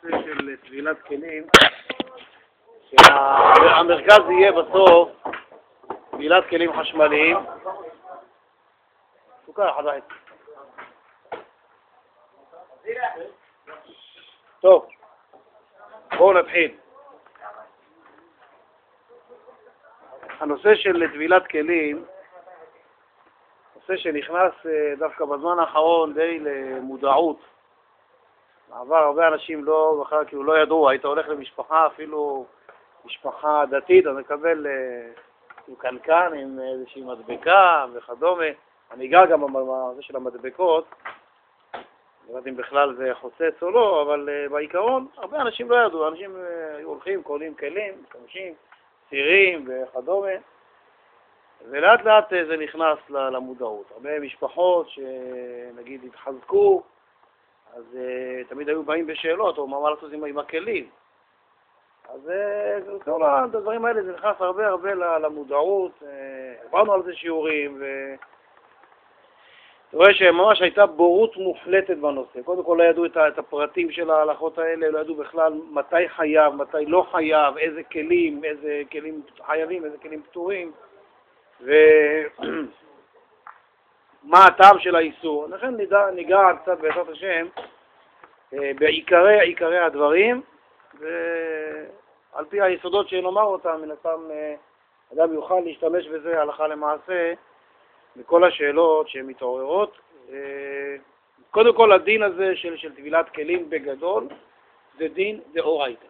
הנושא של טבילת כלים, שהמרכז יהיה בסוף טבילת כלים חשמליים. סוכר אחד בית. טוב, בואו נתחיל. הנושא של טבילת כלים, נושא שנכנס דווקא בזמן האחרון די למודעות. בעבר הרבה אנשים בכלל כאילו לא ידעו, היית הולך למשפחה, אפילו משפחה דתית, אז מקבל קנקן עם איזושהי מדבקה וכדומה. אני אגע גם בזה של המדבקות, לא יודעת אם בכלל זה חוצץ או לא, אבל בעיקרון הרבה אנשים לא ידעו, אנשים היו הולכים, קולים כלים, משתמשים, צירים וכדומה, ולאט לאט זה נכנס למודעות. הרבה משפחות שנגיד התחזקו, אז תמיד היו באים בשאלות, או מה לעשות עם הכלים. אז כל הדברים האלה זה נכנס הרבה למודעות, עברנו על זה שיעורים, אתה רואה שממש הייתה בורות מוחלטת בנושא. קודם כל לא ידעו את הפרטים של ההלכות האלה, לא ידעו בכלל מתי חייב, מתי לא חייב, איזה כלים חייבים, איזה כלים פטורים, ומה הטעם של האיסור. לכן ניגע קצת בעזרת השם בעיקרי הדברים, ועל פי היסודות שנאמר אותם, מן הסתם אדם יוכל להשתמש בזה הלכה למעשה בכל השאלות שהן מתעוררות. קודם כל הדין הזה של טבילת כלים בגדול זה דין דאורייתא.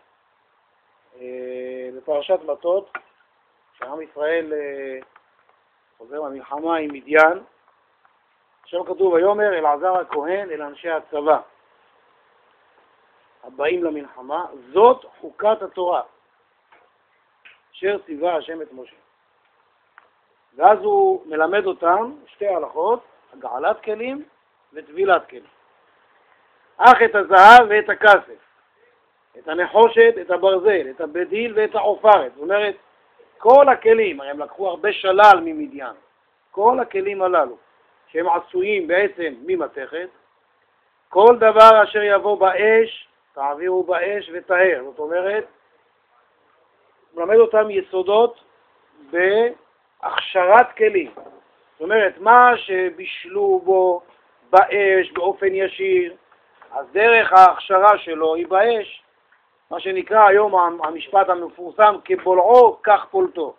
בפרשת מטות, שעם ישראל חוזר מהמלחמה עם מדיין, שם כתוב ויאמר אלעזר הכהן אל אנשי הצבא הבאים למלחמה, זאת חוקת התורה אשר ציווה השם את משה. ואז הוא מלמד אותם שתי הלכות, הגעלת כלים וטבילת כלים. אך את הזהב ואת הכסף, את הנחושת, את הברזל, את הבדיל ואת העופרת. זאת אומרת, כל הכלים, הם לקחו הרבה שלל ממדיין, כל הכלים הללו, שהם עשויים בעצם ממתכת, כל דבר אשר יבוא באש, תעבירו באש וטהר. זאת אומרת, מלמד אותם יסודות בהכשרת כלים. זאת אומרת, מה שבישלו בו באש באופן ישיר, אז דרך ההכשרה שלו היא באש. מה שנקרא היום המשפט המפורסם, כבולעו כך פולטו.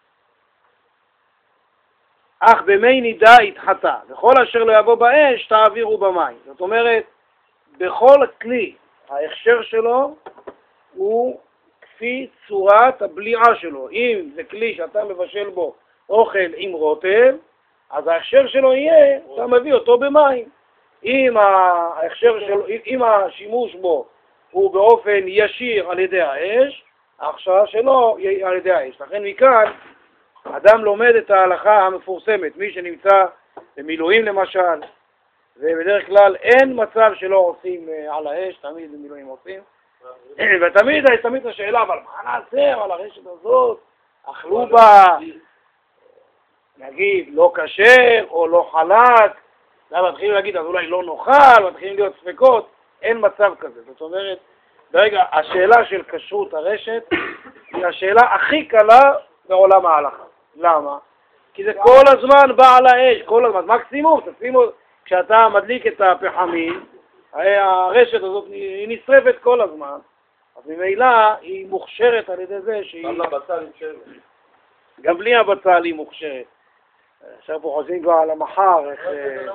אך במי נידה התחתה, וכל אשר לא יבוא באש תעבירו במים. זאת אומרת, בכל כלי ההכשר שלו הוא כפי צורת הבליעה שלו. אם זה כלי שאתה מבשל בו אוכל עם רוטב, אז ההכשר שלו יהיה, אתה מביא אותו במים. אם השימוש בו הוא באופן ישיר על ידי האש, ההכשרה שלו היא על ידי האש. לכן מכאן אדם לומד את ההלכה המפורסמת, מי שנמצא במילואים למשל, ובדרך כלל אין מצב שלא עושים על האש, תמיד במילואים עושים, ותמיד השאלה, אבל מה נעשה על הרשת הזאת? אכלו בה, נגיד, לא כשר או לא חלק, מתחילים להגיד, אז אולי לא נאכל, מתחילים להיות ספקות, אין מצב כזה. זאת אומרת, ברגע, השאלה של כשרות הרשת היא השאלה הכי קלה בעולם ההלכה. למה? כי זה כל הזמן בא על האש, כל הזמן. מקסימום, תשימו, כשאתה מדליק את הפחמים, הרשת הזאת היא נשרפת כל הזמן, אז ממילא היא מוכשרת על ידי זה שהיא... גם לבצל היא מוכשרת. גם בלי הבצל היא מוכשרת. עכשיו פה חוזרים כבר על המחר, איך...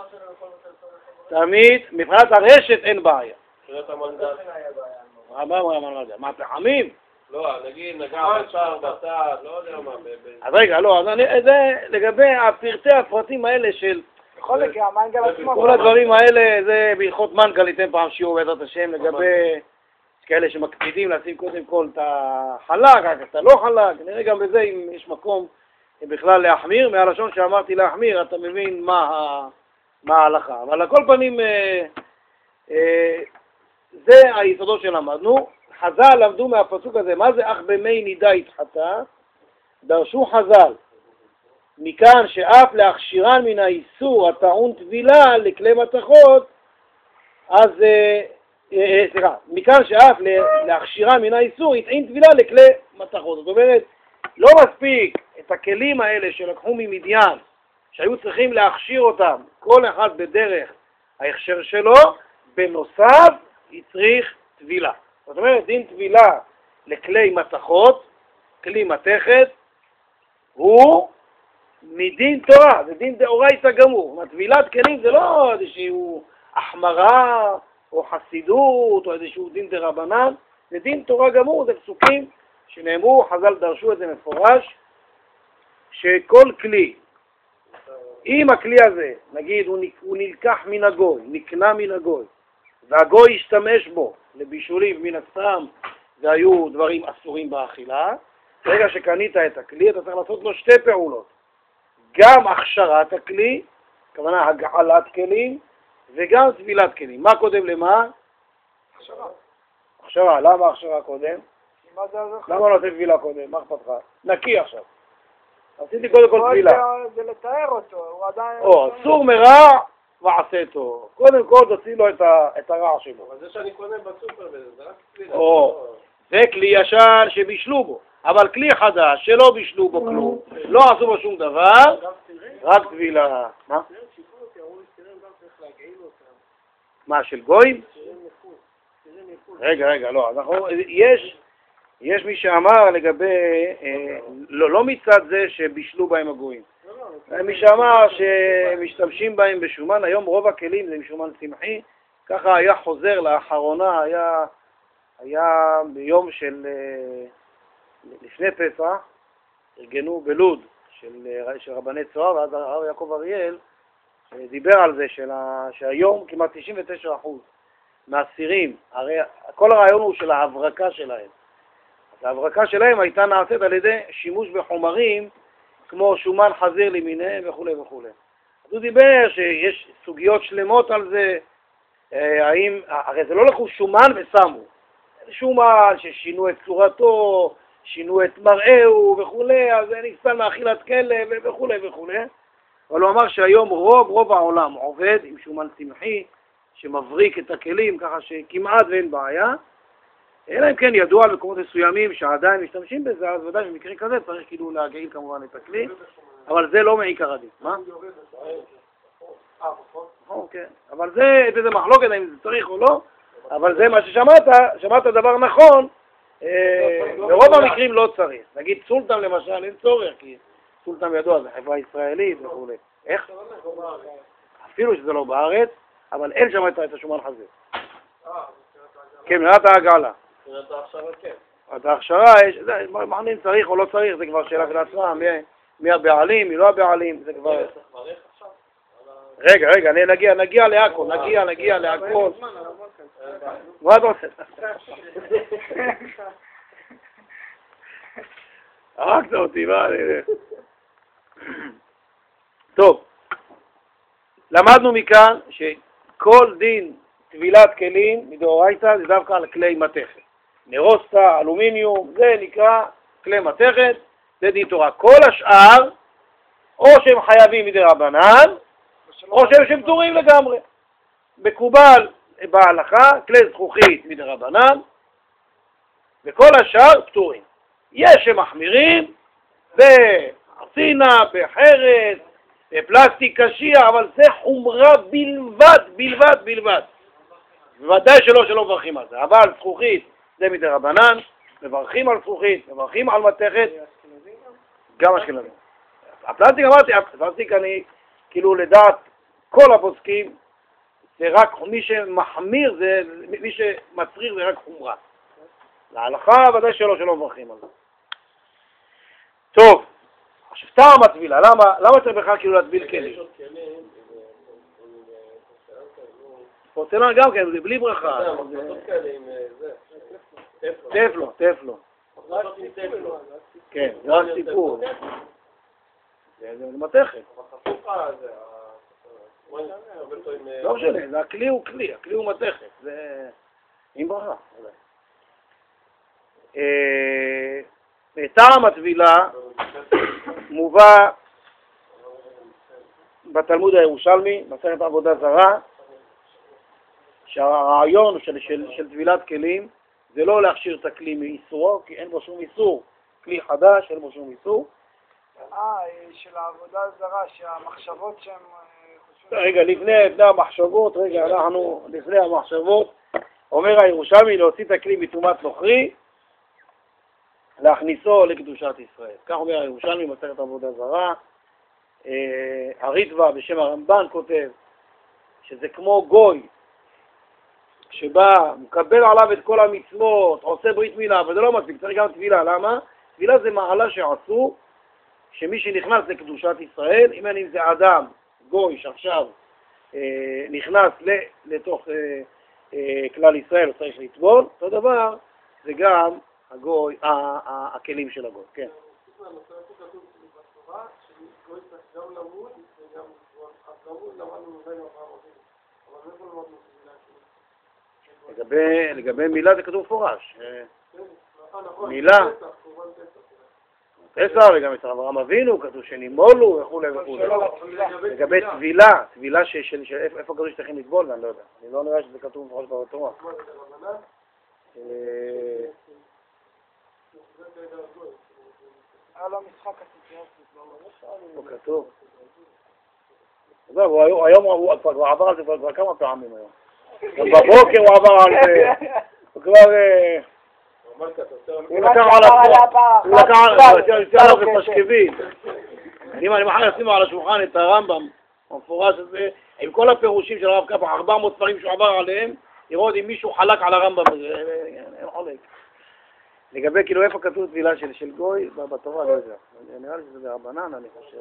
תמיד, מבחינת הרשת אין בעיה. מבחינת המנגל. מה, הפחמים? לא, נגיד, נגע בשר, בצד, לא יודע מה. אז רגע, לא, אז זה לגבי הפרטי הפרטים האלה של... כל הדברים האלה, זה בהלכות מנגל, ניתן פעם שיעור בעזרת השם לגבי כאלה שמקפידים לשים קודם כל את החלק, את הלא חלק, נראה גם בזה אם יש מקום בכלל להחמיר, מהלשון שאמרתי להחמיר, אתה מבין מה ההלכה. אבל על כל פנים, זה היסודות שלמדנו. חז"ל למדו מהפסוק הזה, מה זה אך במי נידה התחתה? דרשו חז"ל, מכאן שאף להכשירן מן האיסור הטעון טבילה לכלי מתכות, אז סליחה, מכאן שאף להכשירה מן האיסור יטעין טבילה לכלי מתכות. זאת אומרת, לא מספיק את הכלים האלה שלקחו ממדיין, שהיו צריכים להכשיר אותם, כל אחד בדרך ההכשר שלו, בנוסף יצריך טבילה. זאת אומרת, דין טבילה לכלי מתכות, כלי מתכת, הוא מדין תורה, זה דין דאורייתא גמור. טבילת כלים זה לא איזשהו החמרה או חסידות או איזשהו דין דרבנן, זה דין תורה גמור, זה פסוקים שנאמרו, חז"ל דרשו את זה מפורש, שכל כלי, אם הכלי הזה, נגיד הוא נלקח מן הגוי, נקנה מן הגוי, והגוי השתמש בו לבישולים, מן הסתם זה היו דברים אסורים באכילה, ברגע שקנית את הכלי אתה צריך לעשות לו שתי פעולות, גם הכשרת הכלי, כוונה הגעלת כלים, וגם טבילת כלים. מה קודם למה? הכשרה. הכשרה. למה הכשרה קודם? מה זה הזכר? למה לא עושה טבילה קודם? מה אכפת לך? נקי עכשיו. עשיתי קודם כל טבילה. זה לתאר אותו, הוא עדיין... סור מרע ועשה טוב. קודם כל תוציא לו את הרע שלו. אבל זה שאני קונה בסופר בזה, זה רק טבילה. זה כלי ישן שבישלו בו. אבל כלי חדש שלא בישלו בו כלום, לא עשו בו שום דבר, רק טבילה. מה? מה, של גויים? רגע, לא. יש מי שאמר לגבי, לא מצד זה שבישלו בהם הגויים. מי שאמר שמשתמשים בהם בשומן, היום רוב הכלים זה משומן צמחי, ככה היה חוזר לאחרונה, היה ביום של, לפני פסח, ארגנו בלוד של רבני צוהר, ואז הרב יעקב אריאל, דיבר על זה שהיום כמעט 99% מהאסירים, הרי כל הרעיון הוא של ההברקה שלהם. אז ההברקה שלהם הייתה נעשית על ידי שימוש בחומרים כמו שומן חזיר למיניהם וכו' וכו'. אז הוא דיבר שיש סוגיות שלמות על זה, הרי זה לא לקחו שומן ושמו. זה שומן ששינו את צורתו, שינו את מראהו וכו', אז זה נסתם מאכילת כלב וכו' וכו'. אבל הוא אמר שהיום רוב העולם עובד עם שומן צמחי שמבריק את הכלים ככה שכמעט ואין בעיה, אלא אם כן ידוע על מקומות מסוימים שעדיין משתמשים בזה, אז ודאי במקרה כזה צריך כאילו להגעיל כמובן את הכלי, אבל זה לא מעיקר הדין. מה? כן. אבל זה מחלוקת אם זה צריך או לא, אבל זה מה ששמעת דבר נכון, ברוב המקרים לא צריך. נגיד סולטן למשל, אין צורך, כי סולטן ידוע, זה חברה ישראלית וכו'. איך? אפילו שזה לא בארץ, אבל אין שם את השומן חזיר. כן, מנת ההגעלה. מנת ההכשרה, כן. את ההכשרה, מעניין צריך או לא צריך, זה כבר שאלה לעצמה, מי הבעלים, מי לא הבעלים, זה כבר... רגע, נגיע להכל, נגיע להכל. מה אתה עושה? הרגת אותי, מה? טוב, למדנו מכאן שכל דין טבילת כלים מדאורייתא זה דווקא על כלי מתכת. נרוסטה, אלומיניום, זה נקרא כלי מתכת, זה דין תורה. כל השאר, או שהם חייבים מדרבנן, או שהם פטורים לגמרי. מקובל בהלכה, כלי זכוכית מדרבנן, וכל השאר פטורים. יש שמחמירים בארצינה, בחרס, בפלסטיק קשיח, אבל זה חומרה בלבד. בוודאי שלא מברכים על זה. אבל זכוכית זה מדרבנן, מברכים על זכוכית, מברכים על מתכת, גם אשכנזים. הפלסטיק אמרתי, הפלסטיק אני כאילו לדעת כל הפוסקים, זה רק מי שמחמיר, מי שמצריך זה רק חומרה. להלכה ודאי שלא מברכים על זה. טוב, עכשיו טעם הטבילה, למה צריך בכלל כאילו להטביל כלים? פורצלן גם כן, זה בלי ברכה. טפלון. כן, זה רק סיפור. זה מתכת. לא משנה, הכלי הוא כלי, הכלי הוא מתכת. זה עם ברכה. טעם הטבילה מובא בתלמוד הירושלמי, מסכת עבודה זרה, שהרעיון של טבילת כלים זה לא להכשיר את הכלי מאיסורו, כי אין בו שום איסור. כלי חדש, אין בו שום איסור. של העבודה הזרה, שהמחשבות שהם חושבים... רגע, לפני המחשבות, אנחנו לפני המחשבות, אומר הירושלמי להוציא את הכלי מטומאת נוכרי, להכניסו לקדושת ישראל. כך אומר הירושלמי במסכת עבודה זרה. הריטב"א בשם הרמב"ן כותב שזה כמו גוי שבא, מקבל עליו את כל המצוות, עושה ברית מילה, אבל זה לא מספיק, צריך גם תבילה. למה? תבילה זה מעלה שעשו שמי שנכנס לקדושת ישראל, אם זה אדם, גוי שעכשיו נכנס לתוך כלל ישראל, הוא צריך לטבול, אותו דבר זה גם הגוי, הכלים של הגוי, כן. לגבי מילה זה כתוב פורש. מילה. פסח וגם את אברהם אבינו, כתוב שנימולו וכו' וכו'. לגבי טבילה איפה כתוב שצריכים לטבול, אני לא יודע. אני לא נראה שזה כתוב מפורש בתורה. היה לו משחק הסיטואציות. הוא כתוב. היום הוא עבר על זה כבר כמה פעמים היום. גם בבוקר הוא עבר על זה. הוא כבר... הוא לקח על עצמו. הוא לקח על פשקבים. אם אני מחר אשים על השולחן את הרמב"ם, המפורש הזה, עם כל הפירושים של הרב קפח, 400 ספרים שהוא עבר עליהם, לראות אם מישהו חלק על הרמב"ם הזה. אין חולק. לגבי כאילו איפה כתוב טבילה של גוי, בתורה לא יודע. נראה לי שזה ברבנן,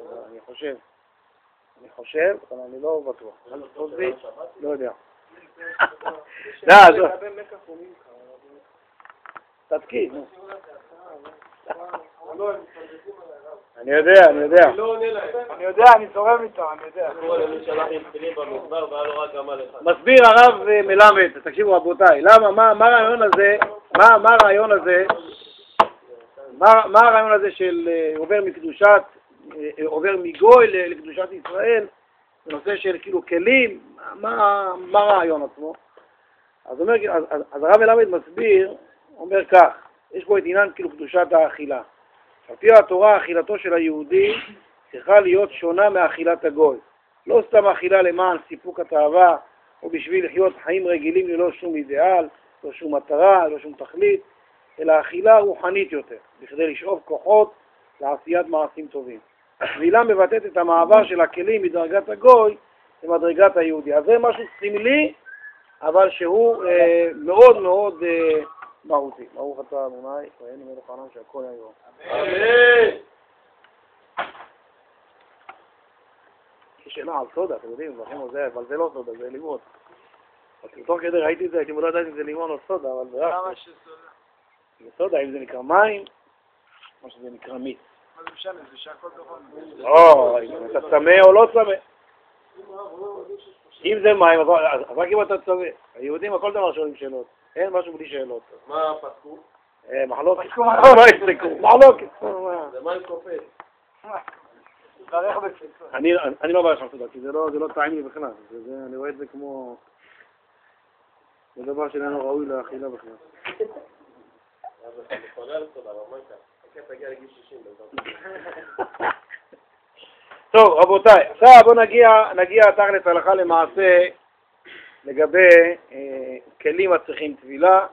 אני חושב, אבל אני לא בטוח. לא יודע. תתקיד. אני יודע. אני זורם איתו, אני יודע. מסביר הרב מלמד, תקשיבו רבותיי, למה, מה הרעיון הזה של עובר מגוי לקדושת ישראל, בנושא של כאילו כלים, מה הרעיון עצמו? אז הרב מלמד מסביר, אומר כך, יש פה את עניין כאילו קדושת האכילה. על פי התורה, אכילתו של היהודי צריכה להיות שונה מאכילת הגוי. לא סתם אכילה למען סיפוק התאווה, או בשביל לחיות חיים רגילים ללא שום אידיאל, לא שום מטרה, לא שום תכלית, אלא אכילה רוחנית יותר, בכדי לשאוב כוחות לעשיית מעשים טובים. הטבילה מבטאת את המעבר של הכלים מדרגת הגוי למדרגת היהודי. אז זה משהו סמלי, אבל שהוא מאוד מאוד מהותי. ברוך אתה אדוני, ואין מלך העולם שהכל היום. אמן. יש שאלה על סודה, אתם יודעים, אבל זה לא סודה, זה לימון. תוך כדי ראיתי את זה, הייתי לא יודעת אם זה לימון או סודה, אבל זה רק. למה שסודה? זה סודה, אם זה נקרא מים, או שזה נקרא מיץ. מה זה משנה? זה שהכל דורון. או, אם אתה צמא או לא צמא. אם זה מים, אז רק אם אתה צמא. היהודים הכל דבר שואלים שאלות. אין משהו בלי שאלות. מה פסקו? מחלוקת. מחלוקת. זה מים קופץ. אני לא בערך סודה, כי זה לא טעים לי בכלל. אני רואה את זה כמו... זה דבר שאיננו ראוי לאכילה בכלל. אני חולה על סודה, אבל מה איתה? כן, תגיע לגיל 60. טוב, רבותיי, עכשיו בואו נגיע תכלס הלכה למעשה לגבי כלים הצריכים טבילה.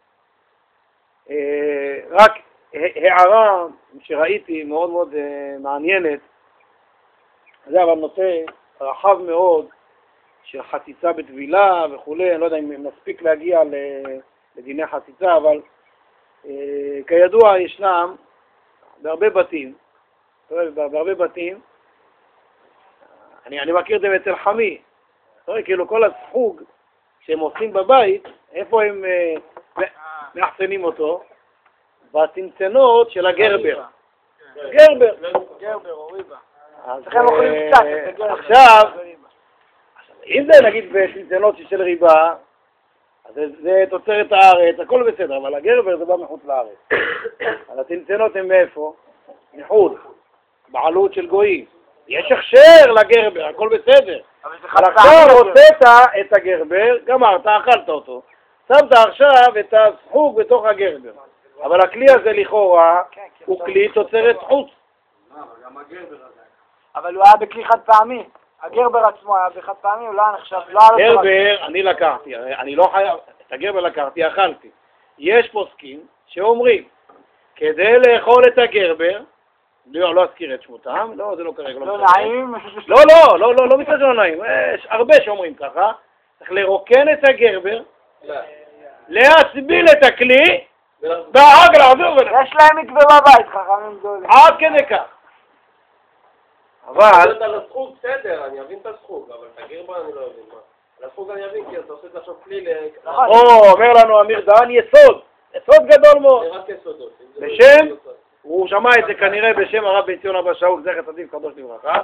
רק הערה שראיתי מאוד מאוד מעניינת, זה אבל נושא רחב מאוד של חציצה בטבילה וכולי, אני לא יודע אם נספיק להגיע לדיני חציצה, אבל כידוע ישנם בהרבה בתים, אני מכיר את זה אצל חמי, כאילו כל הסחוג שהם עושים בבית, איפה הם מאחסנים אותו? בצנצנות של הגרבר. גרבר או ריבה. עכשיו, אם זה נגיד בצנצנות של ריבה, אז זה תוצרת הארץ, הכל בסדר, אבל הגרבר זה בא מחוץ לארץ. אז הצנצנות הם מאיפה? מחוץ, בעלות של גויים. יש הכשר לגרבר, הכל בסדר. אבל עכשיו הוצאת את הגרבר, גמרת, אכלת אותו. שמת עכשיו את הזחוק בתוך הגרבר. אבל הכלי הזה לכאורה הוא כלי תוצרת חוץ. אבל הוא היה בכלי חד פעמי. הגרבר עצמו היה בחד פעמי, הוא לא היה נחשב. גרבר, אני לקחתי, אני לא חייב, את הגרבר לקחתי, אכלתי. יש פוסקים שאומרים, כדי לאכול את הגרבר, לא אזכיר את שמותם, לא, זה לא כרגע. לא נעים? לא מצד שלא נעים, יש הרבה שאומרים ככה, צריך לרוקן את הגרבר, להסביל את הכלי, ואחר כך לעזור ולעזור. יש להם מקווה בבית, חכמים גדולים. עד כדי כך. אבל... על הזכות, בסדר, אני אבין את הזכות, אבל את הגרבר אני לא אבין. על הזכות אני אבין, כי אתה עושה את זה עכשיו כלי אומר לנו אמיר דהן, יסוד גדול מאוד. זה רק יסודות. בשם, הוא שמע את זה כנראה בשם הרב בן ציון אבא שאול, זכר צדיק קדוש לברכה.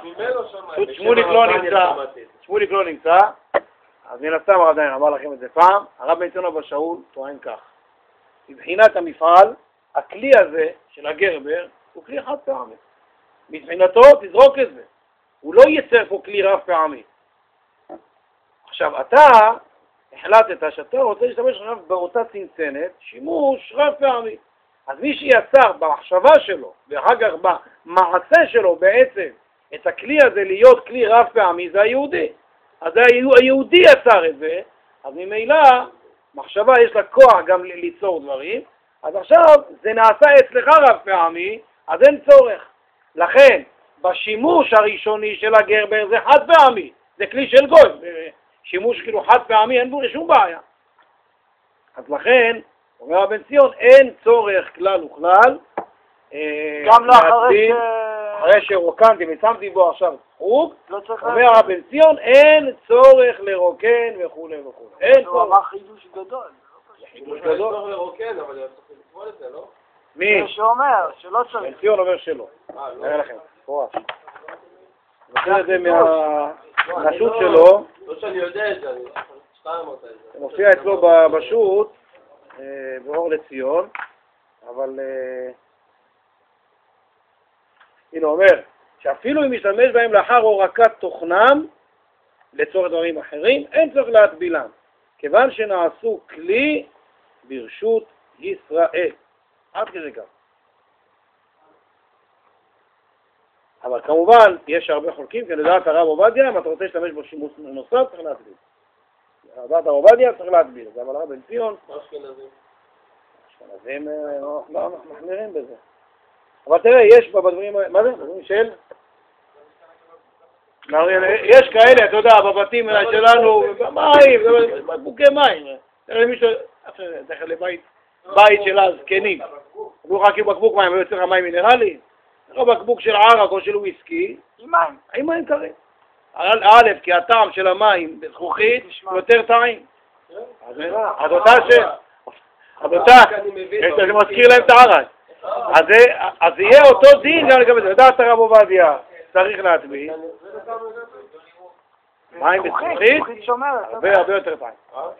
שמוליק לא נמצא, אז מן הסתם הרב דיין אמר לכם את זה פעם, הרב בן ציון אבא שאול טוען כך. מבחינת המפעל, הכלי הזה של הגרבר הוא כלי חד פעמי. מבחינתו תזרוק את זה. הוא לא ייצר פה כלי רב פעמי. עכשיו אתה החלטת שאתה רוצה להשתמש עכשיו באותה צנצנת שימוש רב פעמי. אז מי שיצר במחשבה שלו ואחר כך במעשה שלו בעצם את הכלי הזה להיות כלי רב פעמי זה היהודי. אז היהודי יצר את זה, אז ממילא מחשבה יש לה כוח גם ליצור דברים, אז עכשיו זה נעשה אצלך רב פעמי, אז אין צורך. לכן בשימוש הראשוני של הגרבר זה חד פעמי, זה כלי של גוי, שימוש כאילו חד פעמי אין בו שום בעיה. אז לכן, אומר הבן ציון, אין צורך כלל וכלל, גם לא אחרי שרוקנתי ושמתי בו עכשיו חוג, אומר הבן ציון, אין צורך לרוקן וכו' וכו'. אין צורך. הוא אמר חידוש גדול. חידוש גדול. צורך לרוקן, אבל צריך לקבול את זה, לא? מי? זה שאומר, שלא צריך. בן ציון אומר שלא. נראה לכם, פורש. נותן את זה מהשו"ת שלו. לא שאני יודע את זה, אני סתם אמרת את זה. זה מופיע אצלו בשו"ת, באור לציון, אבל הנה אומר, שאפילו אם ישתמש בהם לאחר הורקת תוכנם לצורך דברים אחרים, אין צורך להטבילם, כיוון שנעשו כלי ברשות ישראל. עד כדי כך. אבל כמובן, יש הרבה חולקים, כי לדעת הרב עובדיה, אם אתה רוצה להשתמש בו שימוש נוסף, צריך להטביל. לדעת הרב עובדיה צריך להטביל, אבל הרב בן ציון, אשכנזים מחמירים בזה. אבל תראה, יש בדברים, מה זה? בדברים של? יש כאלה, אתה יודע, בבתים שלנו, מים, בקבוקי מים. תראה מישהו, תכף לבית של הזקנים. הוא רק עם בקבוק מים, ויוצא לך מים מינרליים. לא בקבוק של ערק או של וויסקי. עם מים קרים. א', כי הטעם של המים בזכוכית הוא יותר טעים. אז אותה, זה מזכיר להם את הערק. אז יהיה אותו דין גם לגבי זה. לדעת הרב עובדיה צריך להטביל. מים בזכוכית, הרבה יותר טעים.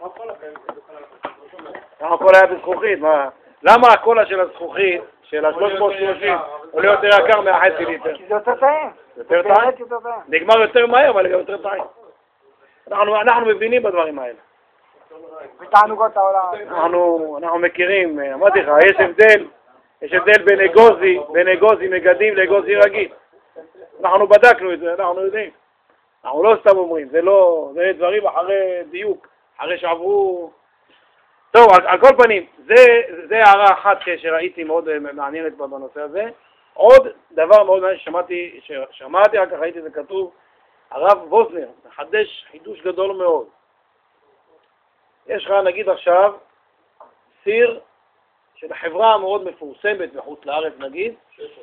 הכל היה בזכוכית, למה הקולה של הזכוכית, של ה-330, עולה יותר יקר מהחצי ליטר? כי זה יותר טעים. יותר טעים? נגמר יותר מהר, אבל גם יותר טעים. אנחנו מבינים בדברים האלה. בתענוגות העולם. אנחנו מכירים, אמרתי לך, יש הבדל בין אגוזי מגדים לאגוזי רגיל. אנחנו בדקנו את זה, אנחנו יודעים. אנחנו לא סתם אומרים, זה דברים אחרי דיוק, אחרי שעברו... טוב, על כל פנים, זה הערה אחת שראיתי מאוד מעניינת בנושא הזה. עוד דבר מאוד מעניין ששמעתי, רק כך ראיתי זה כתוב, הרב ווזנר מחדש חידוש גדול מאוד. יש לך נגיד עכשיו סיר של חברה מאוד מפורסמת בחוץ לארץ נגיד.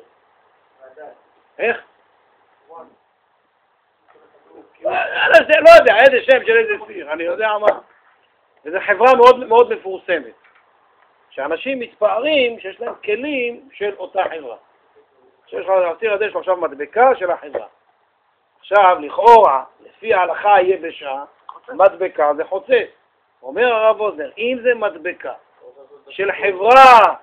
איך? לא יודע, איזה שם של איזה סיר, אני יודע מה. וזו חברה מאוד מאוד מפורסמת. שאנשים מתפארים שיש להם כלים של אותה חברה. שיש לך הסיר הזה, יש לו עכשיו מדבקה של החברה. עכשיו, לכאורה, לפי ההלכה היבשה, מדבקה זה חוצץ. אומר הרב ווזנר, אם זה מדבקה של חברה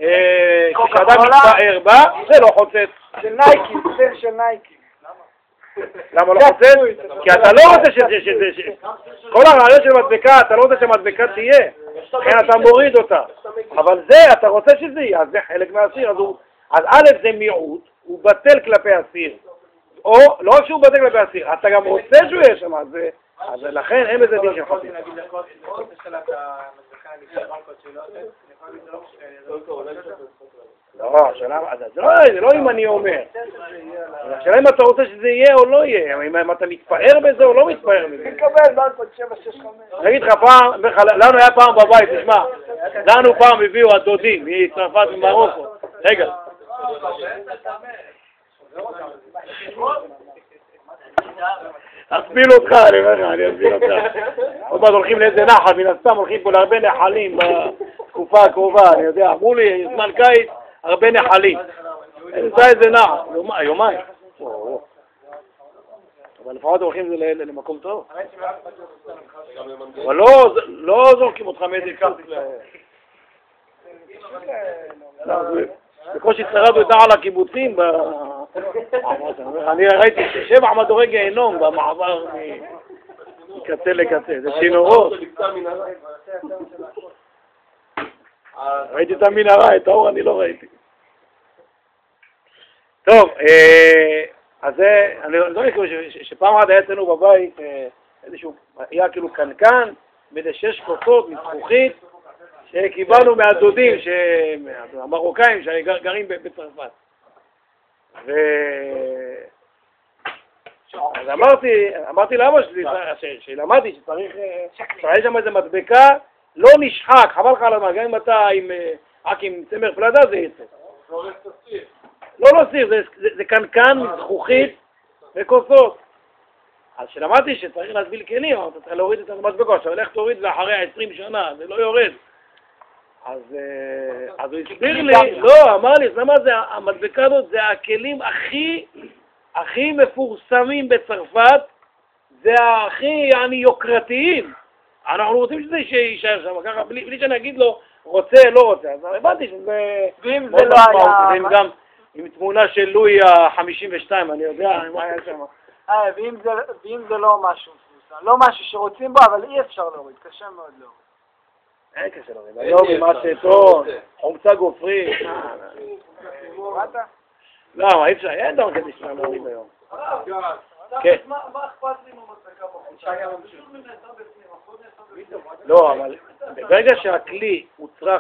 שאדם מתפאר בה, זה לא חוצץ. של נייקי, סיר של נייקי. למה לא חוצץ? כי אתה לא רוצה שזה... כל הרעיון של מדבקה, אתה לא רוצה שהמדבקה תהיה, לכן אתה מוריד אותה. אבל זה, אתה רוצה שזה יהיה, אז זה חלק מהסיר. אז א' זה מיעוט, הוא בטל כלפי הסיר. או, לא רק שהוא בטל כלפי הסיר, אתה גם רוצה שהוא יהיה שם, אז לכן אין בזה דין של חצי. לא, זה לא אם אני אומר. השאלה אם אתה רוצה שזה יהיה או לא יהיה, אם אתה מתפאר בזה או לא מתפאר בזה. נקבל ברקוד 765. אני אגיד לך פעם, לנו היה פעם בבית, תשמע, לנו פעם הביאו הדודים מצרפת ממרוקו. רגע. אסביל אותך, אני אומר לך, אני אסביל אותך. עוד מעט הולכים לאיזה נחל, מן הסתם הולכים פה להרבה נחלים בתקופה הקרובה, אני יודע, אמרו לי, זמן קיץ, הרבה נחלים. נמצא איזה נחל, יומיים. אבל לפחות הולכים למקום טוב. אבל לא זורקים אותך מאיזה קרק. בקושי שרדו את העל הקיבוצים, אני ראיתי 7 מדורי גיהנום במעבר מקצה לקצה, זה צינורות. ראיתי את המנהרה, את האור אני לא ראיתי. טוב, אז זה, אני לא יודע שפעם אחת היה אצלנו בבית איזשהו, היה כאילו קנקן, באיזה 6 כוסות מזכוכית, שקיבלנו מהדודים, המרוקאים שגרים בצרפת. אז אמרתי לאמא שלי, שלמדתי שצריך שם איזה מדבקה, לא נשחק, חבל לך על הזמן, גם אם אתה רק עם צמר פלדה זה יצא. לא סיר, זה קנקן מזכוכית וכוסות. אז שלמדתי שצריך להסביל כלים, אתה צריך להוריד את המדבקה, עכשיו לך תוריד לאחרי 20 שנה, זה לא יורד. אז הוא הסביר לי, לא, אמר לי, למה זה, המדבקה הזאת זה הכלים הכי מפורסמים בצרפת, זה הכי יוקרתיים. אנחנו רוצים שזה יישאר שם, ככה, בלי שאני אגיד לו, רוצה, לא רוצה. אז הבנתי שזה... ואם זה לא היה... גם עם תמונה של לואי ה-52, אני יודע מה היה שם. ואם זה לא משהו, לא משהו שרוצים בו, אבל אי אפשר להוריד, קשה מאוד להוריד. אין קשה להוריד, היום עם אצטון, חומצה גופרית. לא, אי אפשר, אין דבר כזה שאתה להוריד היום. כן. מה אכפת לי עם המדבקה בחוץ? לא, אבל ברגע שהכלי הוצרך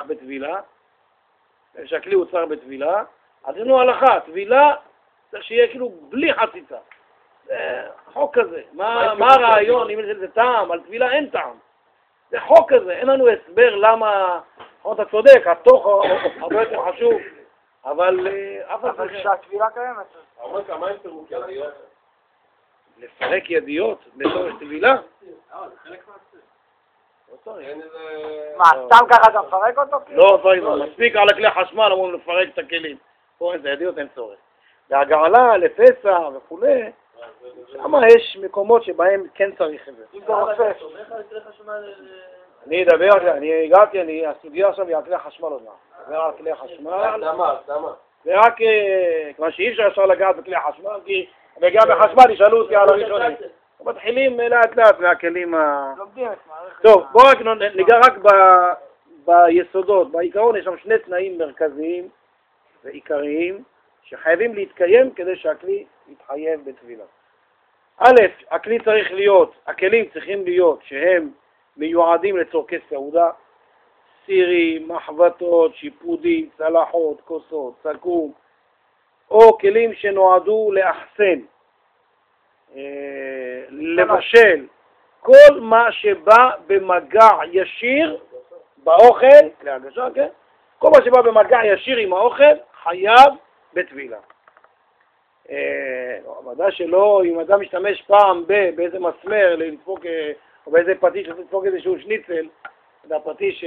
בטבילה, אז יש לנו הלכה, טבילה צריך שיהיה כאילו בלי חציצה. זה חוק כזה. מה הרעיון, אם זה טעם, על טבילה אין טעם. זה חוק כזה, אין לנו הסבר למה, אתה צודק, התוך הרבה יותר חשוב, אבל שהטבילה קיימת. אבל כמה הם פירוק ידיות? לפרק ידיות לצורך טבילה? זה חלק מהסיר. מה, סתם ככה אתה מפרק אותו? לא, מספיק על הכלי חשמל, אמורים לפרק את הכלים. פה איזה ידיות אין צורך. להגרלה, לפסע וכו', שם יש מקומות שבהם כן צריך את זה. אם זה רופא. אני אדבר על זה, אני הגעתי, הסוגיה עכשיו היא על כלי חשמל עוד מעט. דבר על כלי חשמל. למה? זה רק, כמו שאי אפשר לגעת בכלי חשמל, כי וגם בחשמל ישאלו אותי על הראשונים. מתחילים לאט לאט מהכלים לומדים את מערכת. טוב, בואו רק ניגע רק ביסודות. בעיקרון יש שם 2 תנאים מרכזיים ועיקריים שחייבים להתקיים כדי שהכלי יתחייב בטבילה. א', הכלים צריכים להיות שהם מיועדים לצורכי סעודה, סירים, מחבטות, שיפודים, צלחות, כוסות, סכו"ם, או כלים שנועדו לאחסן, לבשל, כל מה שבא במגע ישיר באוכל, להגשה, כן? כל מה שבא במגע ישיר עם האוכל חייב בטבילה. המדע שלו, אם אדם משתמש פעם באיזה מסמר לדפוק, או באיזה פטיש לדפוק איזשהו שניצל, זה הפטיש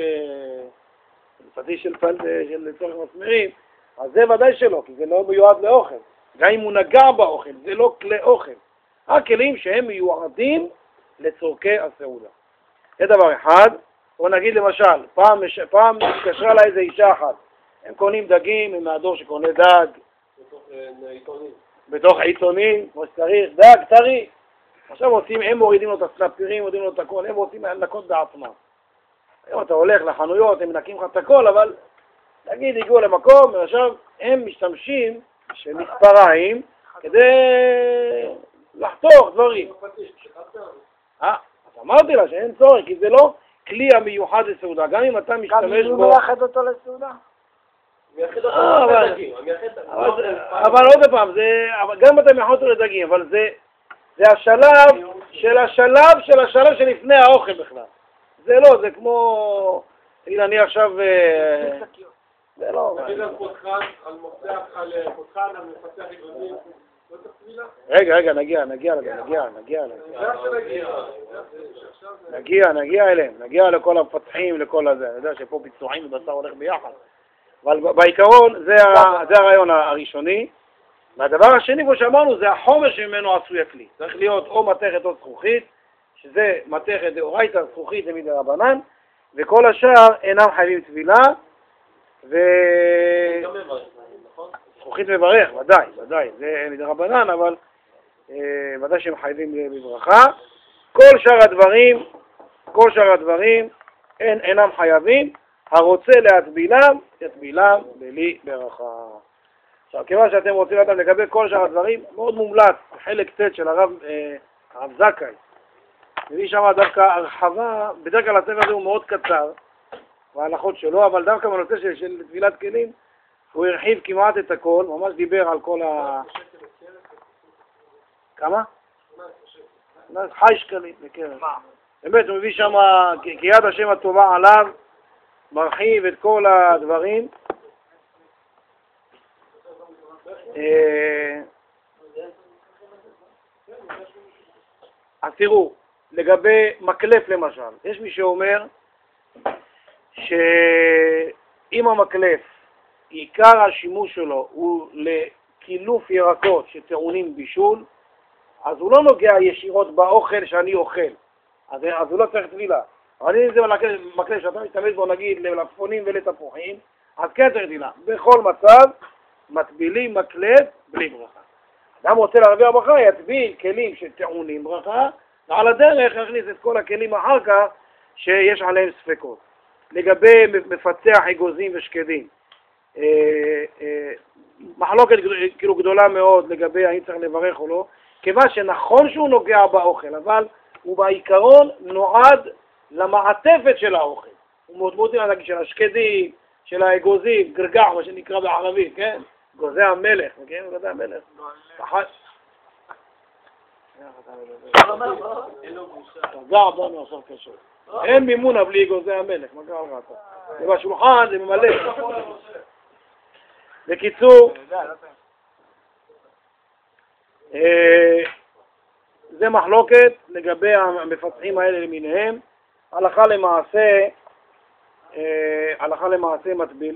של צורך מסמרים, אז זה ודאי שלא, כי זה לא מיועד לאוכל. גם אם הוא נגע באוכל, זה לא כלי אוכל. הכלים שהם מיועדים לצורכי הסעודה. זה דבר אחד. בוא נגיד למשל, פעם התקשרה לה איזה אישה אחת. הם קונים דגים, הם מהדור שקונה דג. בתוך עיתונים. בתוך העיתונים, כמו שצריך, דג, טרי. עכשיו עושים, הם מורידים לו את הסנפירים, מורידים לו את הכל, הם רוצים לנקות בעצמם. היום אתה הולך לחנויות, הם מנקים לך את הכל, אבל תגיד, הגיעו למקום, ועכשיו הם משתמשים של מספריים כדי לחתוך דברים. אז אמרתי לה שאין צורך, כי זה לא כלי המיוחד לסעודה, גם אם אתה משתמש בו... גם אם הוא מייחד אותו לסעודה? אבל עוד פעם, גם אם אתה מייחד אותו לדגים, אבל זה השלב שלפני האוכל בכלל. זה לא, זה כמו... הנה אני עכשיו... זה לא... תגיד על פותחן, על מפתח, על פותחן, על מפתח אגוזים, לא תפמילה? רגע, נגיע אליהם, נגיע לכל המפתחים, לכל הזה. אני יודע שפה פיצוחים ובשר הולך ביחד. אבל בעיקרון זה הרעיון הראשוני. והדבר השני, כמו שאמרנו, זה החומר שממנו עשוי הכלי. צריך להיות או מתכת או זכוכית, שזה מתכת דאורייתא, זכוכית מדרבנן, וכל השאר אינם חייבים טבילה, זכוכית מברך, ודאי, זה מדרבנן, אבל ודאי שהם חייבים בברכה. כל שאר הדברים אינם חייבים, הרוצה להטבילם, יטבילם בלי ברכה. עכשיו, כיוון שאתם רוצים לדעת לגבי כל שאר הדברים, מאוד מומלץ, חלק ט' של הרב זכאי. מביא שם דווקא הרחבה, בדרך כלל הספר הזה הוא מאוד קצר, בהלכות שלו, אבל דווקא בנושא של טבילת כלים, הוא הרחיב כמעט את הכל, ממש דיבר על כל כמה? חי שקלים לקרן. באמת, הוא מביא שם, כי יד השם הטובה עליו, מרחיב את כל הדברים. אז תראו, לגבי מקלף למשל, יש מי שאומר שאם המקלף, עיקר השימוש שלו הוא לקילוף ירקות שטעונים בישול, אז הוא לא נוגע ישירות באוכל שאני אוכל, אז הוא לא צריך טבילה. אבל אם זה מקלף שאתה משתמש בו נגיד למלפפונים ולתפוחים, אז כן צריך טבילה. בכל מצב מטבילים מקלף בלי ברכה. אדם רוצה להרוויח ברכה, יטביל כלים שטעונים ברכה, ועל הדרך יכניס את כל הכלים אחר כך שיש עליהם ספקות. לגבי מפצח אגוזים ושקדים, מחלוקת כאילו גדולה מאוד לגבי האם צריך לברך או לא, כיוון שנכון שהוא נוגע באוכל, אבל הוא בעיקרון נועד למעטפת של האוכל. הוא מאוד מאוד נגיד של השקדים, של האגוזים, גרגח, מה שנקרא בערבית, כן? גוזי המלך, כן? גוזי המלך. גר בנו עכשיו קשור. אין מימונה בלי גוזי המלך, מה קרה לך? זה בשולחן, זה ממלא. בקיצור, זה מחלוקת לגבי המפצחים האלה למיניהם. הלכה למעשה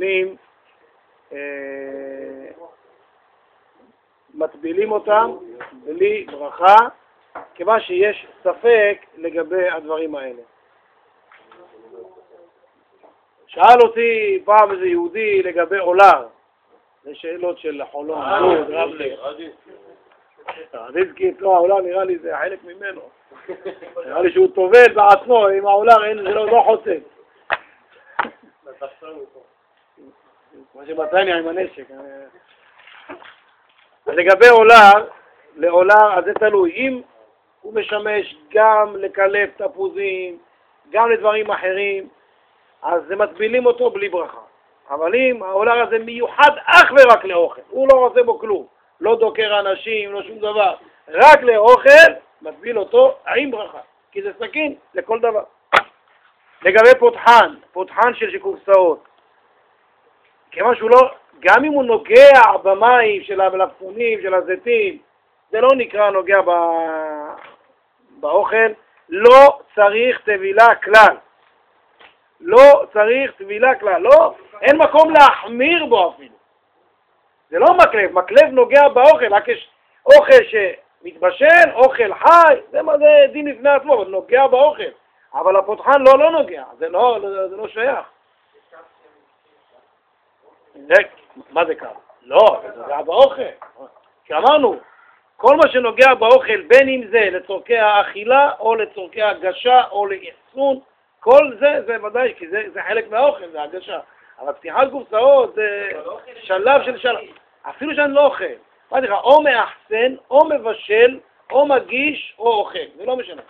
מטבילים אותם בלי ברכה, כיוון שיש ספק לגבי הדברים האלה. שאל אותי פעם איזה יהודי לגבי עולר, זה שאלות של חולון, דוד, רבלי. עדיף לא, העולר נראה לי זה חלק ממנו. נראה לי שהוא טובל בעצמו, עם העולר אין, זה לא חוצה. מה שבתניה עם הנשק. אז לגבי לעולר, אז זה תלוי. אם הוא משמש גם לקלף תפוזים, גם לדברים אחרים, אז זה מטבילים אותו בלי ברכה. אבל אם העולר הזה מיוחד אך ורק לאוכל, הוא לא עושה בו כלום, לא דוקר אנשים, לא שום דבר, רק לאוכל, מטביל אותו עם ברכה, כי זה סכין לכל דבר. לגבי פותחן של קופסאות, כיוון שהוא לא, גם אם הוא נוגע במים של המלפפונים, של הזיתים, זה לא נקרא נוגע באוכל, לא צריך טבילה כלל. לא צריך טבילה כלל, לא, אין מקום להחמיר בו אפילו. זה לא מקלף נוגע באוכל, רק יש אוכל שמתבשל, אוכל חי, זה דין לפני עצמו, אבל נוגע באוכל. אבל הפותחן לא נוגע, זה לא שייך. מה זה קרה? לא, זה נוגע באוכל. כי אמרנו, כל מה שנוגע באוכל, בין אם זה לצורכי האכילה, או לצורכי הגשה, או לאחסון, כל זה, זה ודאי, כי זה חלק מהאוכל, זה הגשה. אבל פתיחת קופסאות זה שלב של שלב. אפילו שאני לא אוכל. אמרתי לך, או מאחסן, או מבשל, או מגיש, או אוכל. זה לא משנה.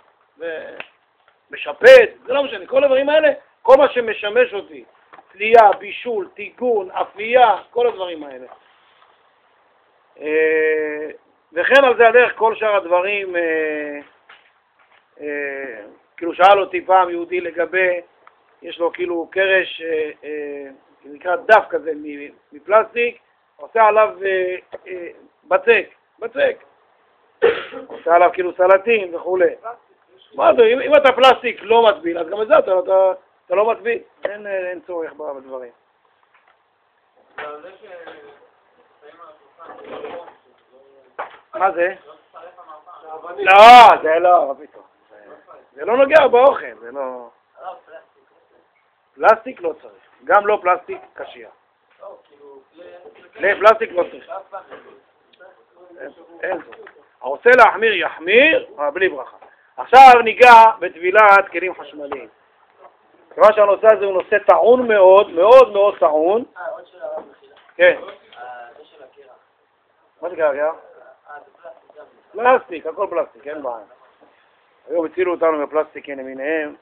משפט, זה לא משנה. כל הדברים האלה, כל מה שמשמש אותי. תלייה, בישול, תיגון, אפייה, כל הדברים האלה. וכן על זה הדרך כל שאר הדברים, כאילו שאל אותי פעם יהודי לגבי, יש לו כאילו קרש, נקרא דף כזה מפלסטיק, עושה עליו בצק, עושה עליו כאילו סלטים וכו'. מה זה, אם אתה פלסטיק לא מצביל, אז גם את זה אתה לא מצביל, אין צורך בדברים. מה זה? לא, זה לא, פתאום. זה לא נוגע באוכל, זה לא... פלסטיק לא צריך, גם לא פלסטיק קשייה. פלסטיק לא צריך. אין זאת. הרוצה להחמיר יחמיר, בלי ברכה. עכשיו ניגע בטבילת כלים חשמליים. כיוון שהנושא הזה הוא נושא טעון מאוד, מאוד מאוד טעון. עוד שאלה רב מחילה. כן. זה של הקרח. מה זה קרח? פלסטיק, הכל פלסטיק, אין בעיה. היום הצילו אותנו מפלסטיקים למיניהם.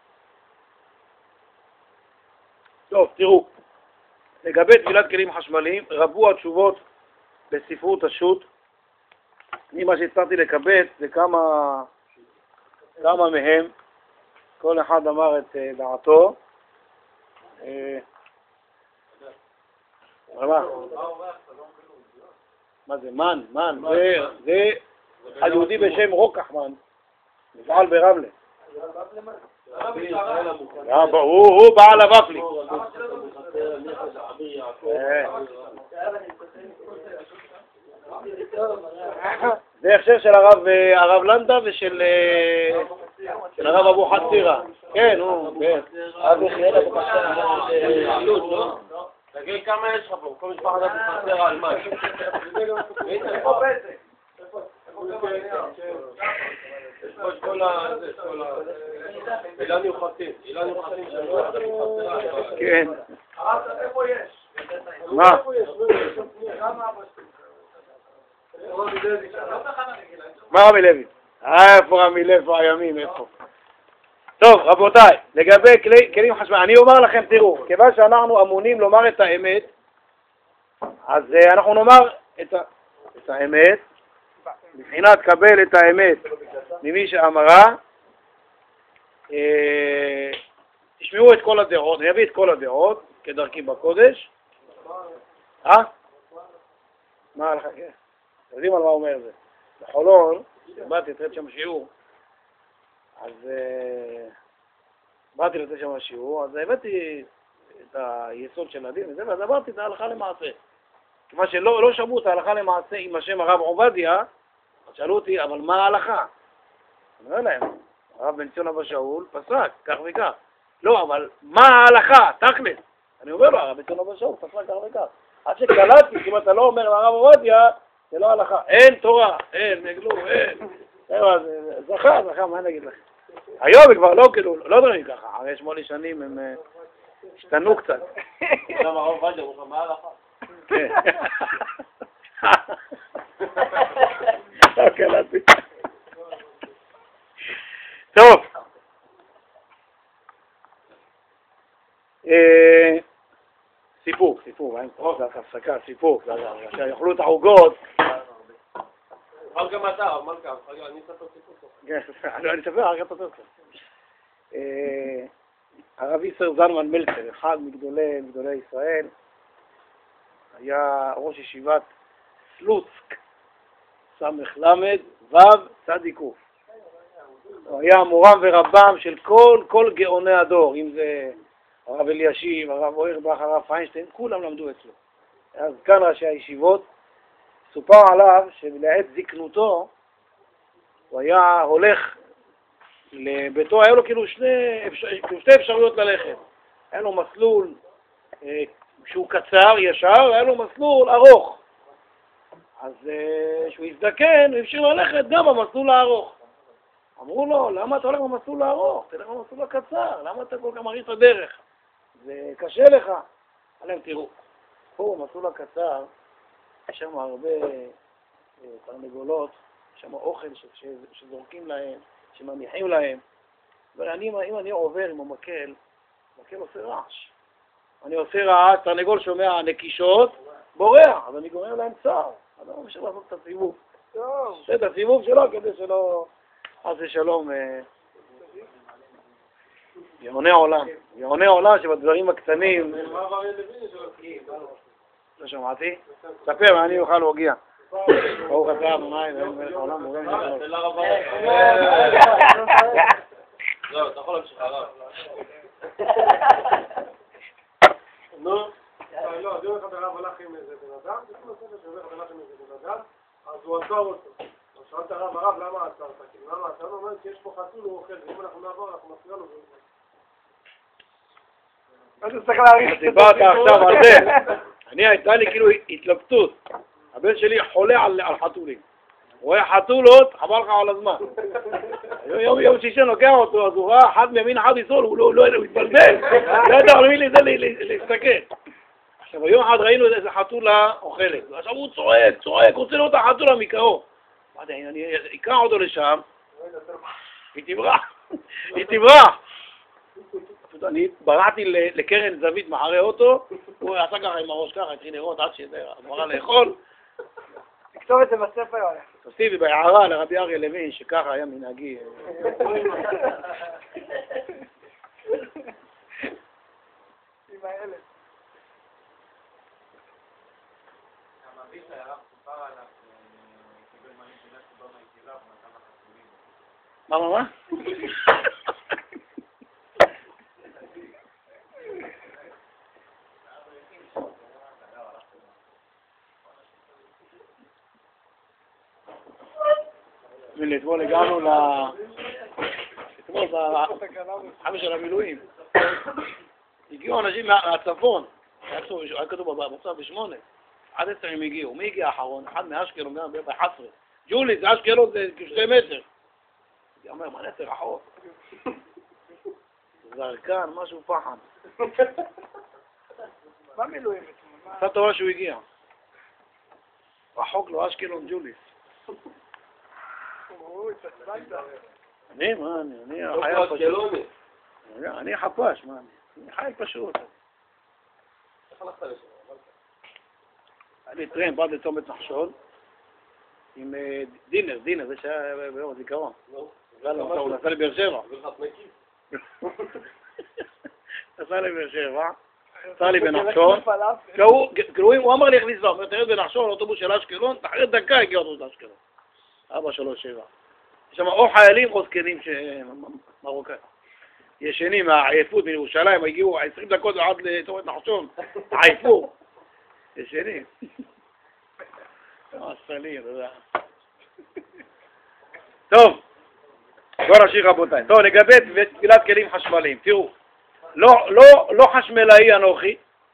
טוב, תראו, לגבי טבילת כלים חשמליים, רבו התשובות בספרות השו"ת. אני מה שהצלחתי לקבל זה כמה מהם, כל אחד אמר את דעתו. מה זה? מן, זה היהודי בשם רוקחמן, מפעל ברמלה. הוא בעל הוואפלי. זה הכשר של הרב לנדה ושל הרב אבו חצירה. כן, הוא, כן. תגיד כמה יש לך פה, כל משפחת אבו חצירה על מה? איפה בצק? יש פה את כל ה... אילן יוחסין של אבו חצירה. כן. איפה יש? מה? מה רמי לוי? איפה רמי לוי? איפה הימים? איפה? טוב, רבותיי, לגבי כלים חשמליים, אני אומר לכם, תראו, כיוון שאנחנו אמונים לומר את האמת, אז אנחנו נאמר את האמת, מבחינת קבל את האמת ממי שאמרה, תשמעו את כל הדעות, אני אביא את כל הדעות, כדרכי בקודש. מה הלכה? כן. יודעים על מה אומר זה. בחולון, באתי לתת שם שיעור, אז באתי לתת שם שיעור, אז הבאתי את היסוד של הדין, ואז עברתי את ההלכה למעשה. כיוון שלא שמעו את ההלכה למעשה עם השם הרב עובדיה, אז שאלו אותי, אבל מה ההלכה? אני אומר להם, הרב בן ציון אבא שאול פסק, כך וכך. לא, אבל מה ההלכה? תכלס. אני אומר לו, הרב בן ציון אבא שאול פסק כך וכך. עד שקלטתי, אם אתה לא אומר לרב עובדיה, זה לא הלכה. אין תורה, אין, נגלו, אין. זכה, מה אני אגיד לכם? היום כבר לא, כאילו, לא דברים ככה. הרי 8 שנים הם השתנו קצת. גם הרב עובדיה, הוא מה ההלכה? כן. קלטתי. טוב. סיפוק, זה הפסקה, סיפוק, שיאכלו את העוגות. אבל גם אתה, מלכה, אני אספר סיפוק. כן, אני אספר, רק אתה תספר. הרב יסר זלמן מלצר, אחד מגדולי ישראל, היה ראש ישיבת סלוצק, סמך למד, וו צדיק קוף. הוא היה מורם ורבם של כל גאוני הדור, אם זה הרב אלישיב, הרב אוירבך, הרב פיינשטיין, כולם למדו אצלו. אז כאן ראשי הישיבות, סופר עליו שלעת זקנותו, הוא היה הולך לביתו, היה לו כאילו שתי אפשרויות ללכת. היה לו מסלול שהוא קצר, ישר, היה לו מסלול ארוך. אז כשהוא הזדקן, הוא אפשר ללכת גם במסלול הארוך. אמרו לו, למה אתה הולך במסלול הארוך? תלך במסלול הקצר, למה אתה כל כך מריץ את הדרך? זה קשה לך. עליהם, תראו, פה במסלול הקצר, יש שם הרבה תרנגולות, יש שם אוכל שזורקים להם, שמניחים להם. אם אני עובר עם המקל, המקל עושה רעש. אני עושה רעש, תרנגול שומע נקישות, בורח, אז אני גורם להם צער. אז אני משאר לעשות את הסיבוב. את הסיבוב שלו כדי שלא... אז זה שלום. יעוני עולם שבדברים הקטנים... לא שמעתי? ספר, אני אוכל להוגיע. ברוך אתה, אדוני, ואין העולם מורה נשאר. לא, אתה יכול להמשיך הרב. נו? לא, אז יום אחד הרב הלך עם איזה בן אדם, הלך עם איזה בן אדם, אז הוא עצר אותו. אז שאלת הרב, למה עצרת? כאילו, למה עצרנו? הוא אומר, כי יש פה חתול, הוא אוכל, ואם אנחנו נעבור, אנחנו מפריע לו. מה זה צריך להעריך? דיברת עכשיו על זה. הייתה לי כאילו התלבטות. הבן שלי חולה על חתולים. הוא רואה חתולות, חבל לך על הזמן. יום שישי נוגע אותו, אז הוא ראה אחד מימין אחד יסול, הוא התבלבל. לא יודע על מי להסתכל. עכשיו, היום אחד ראינו איזה חתולה אוכלת. עכשיו הוא צועק, רוצה לראות את החתולה מקרוב. אני אקרא אותו לשם, היא תברח. אני ברעתי לקרן זווית מאחורי אוטו, הוא עשה ככה עם הראש ככה, התחיל לראות עד שגמרה לאכול. תכתוב את זה בספר. תוסיפי בהערה לרבי אריה לוין, שככה היה מנהגי. עם האלה. מה? אתמול הגענו לחמש של המילואים. הגיעו אנשים מהצפון, היה כתוב בבוצה בשמונה, עד 10 הם הגיעו. מי הגיע האחרון? אחד מאשקלון, גם ב-11. ג'ולי, זה אשקלון, זה 2 מטר. אני אומר, מה נצר רחוק? זרקן, משהו פחד. מה מילואים? עשה טובה שהוא הגיע. רחוק לו אשקלון ג'וליס. אני חפש, אני חי פשוט. היה לי טרן, בא לצומת נחשון, עם דינר, זה שהיה ביום הזיכרון. הוא נסע לבאר שבע. נסע לבאר שבע, נסע לי בנחשון. הוא אמר לי איך לנסוע, תרד בנחשון, אוטובוס של אשקלון, אחרי דקה הגיע אוטובוס לאשקלון. 437. יש שם או חיילים או זקנים מרוקאים. ישנים מהעייפות מירושלים, הגיעו 20 דקות עד לצומת נחשון, עייפו. ישנים. סליל, אתה יודע. טוב, בוא נמשיך רבותיי. טוב, לגבי תפילת כלים חשמליים, תראו, לא חשמלאי אנוכי.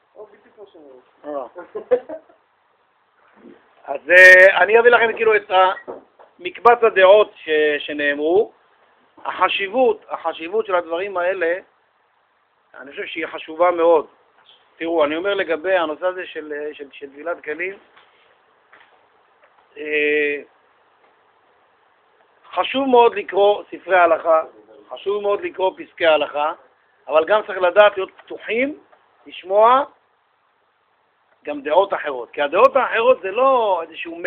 אז אני אביא לכם כאילו את מקבץ הדעות שנאמרו. החשיבות של הדברים האלה, אני חושב שהיא חשובה מאוד. תראו, אני אומר לגבי הנושא הזה של תפילת כלים, חשוב מאוד לקרוא ספרי הלכה, חשוב מאוד לקרוא פסקי הלכה, אבל גם צריך לדעת להיות פתוחים, לשמוע גם דעות אחרות. כי הדעות האחרות זה לא איזשהו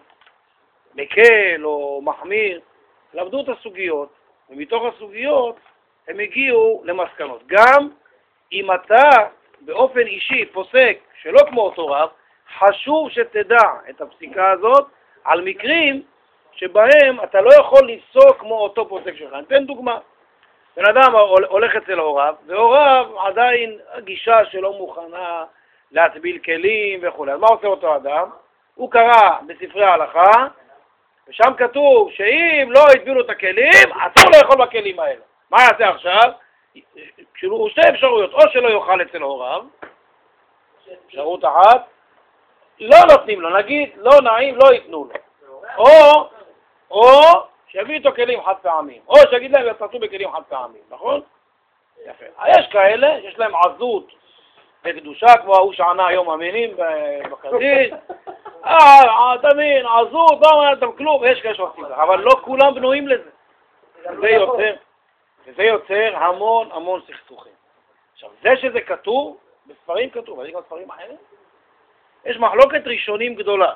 מקל או מחמיר, למדו את הסוגיות, ומתוך הסוגיות הם הגיעו למסקנות. גם אם אתה באופן אישי פוסק שלא כמו אותו רב, חשוב שתדע את הפסיקה הזאת על מקרים שבהם אתה לא יכול לפסוק כמו אותו פוסק שלך. אני אתן דוגמה. בן אדם הולך אצל הוריו, והוריו עדיין הגישה שלו מוכנה להטביל כלים וכו'. אז מה עושה אותו אדם? הוא קרא בספרי ההלכה, ושם כתוב שאם לא הטבילו את הכלים, אסור לאכול בכלים האלה. מה יעשה עכשיו? שתי אפשרויות, או שלא יאכל אצל הוריו, אפשרות אחת, לא נותנים לו, נגיד לא נעים, לא ייתנו לו. או שיביא איתו כלים חד פעמים, או שיגיד להם יצרצו בכלים חד פעמים, נכון? יפה. יש כאלה שיש להם עזות בקדושה, כמו ההוא שענה היום אמינים בקדיש, אתה מבין, עזות, לא אומר אתם כלום, יש כאלה שעושים זה, אבל לא כולם בנויים לזה. וזה יוצר המון סכסוכים. עכשיו, זה שזה כתוב, בספרים כתוב, אבל יש גם ספרים אחרים, יש מחלוקת ראשונים גדולה,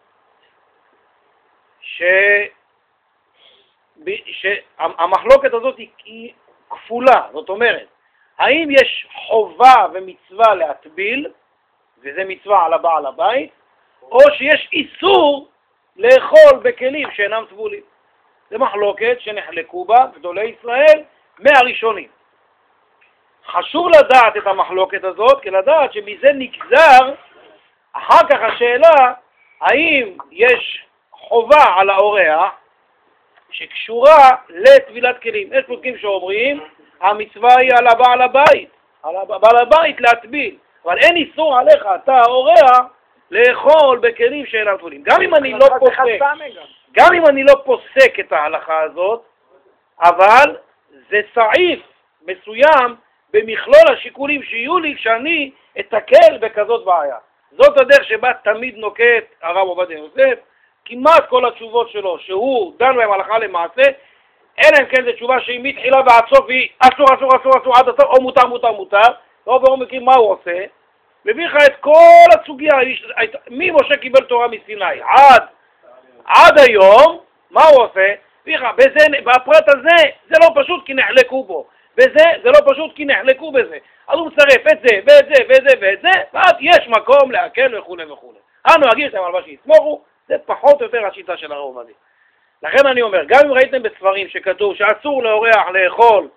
שהמחלוקת הזאת היא כפולה, זאת אומרת, האם יש חובה ומצווה להטביל, וזה מצווה על הבעל הבית, או שיש איסור לאכול בכלים שאינם טבולים. זה מחלוקת שנחלקו בה גדולי ישראל מהראשונים. חשוב לדעת את המחלוקת הזאת, כי לדעת שמזה נגזר אחר כך השאלה האם יש חובה על האורח שקשורה לטבילת כלים. יש פוסקים שאומרים המצווה היא על הבעל הבית, על הבעל הבית להטביל, אבל אין איסור עליך, אתה האורח, לאכול בכלים שאינם טבולים. גם אם אני לא פוסק את ההלכה הזאת, אבל זה סעיף מסוים במכלול השיקולים שיהיו לי כשאני אתקל בכזאת בעיה. זאת הדרך שבה תמיד נוקט הרב עובדיה יוסף, כמעט כל התשובות שלו שהוא דן בהם הלכה למעשה, אלא אם כן זו תשובה שהיא מתחילה ועד סוף היא אסור עד הסוף, או מותר, לא ברור מכיר מה הוא עושה, מביא לך את כל הסוגיה, מי משה קיבל תורה מסיני, עד היום, מה הוא עושה? מביא לך, בפרט הזה, זה לא פשוט כי נחלקו בו, בזה, זה לא פשוט כי נחלקו בזה, אז הוא מצרף את זה, ואת זה, ואז יש מקום להקל וכו'. הנוהגים שלהם על מה שיסמוכו, זה פחות או יותר השיטה של הרב עובדיה. לכן אני אומר, גם אם ראיתם בספרים שכתוב שאסור לאורח לאכול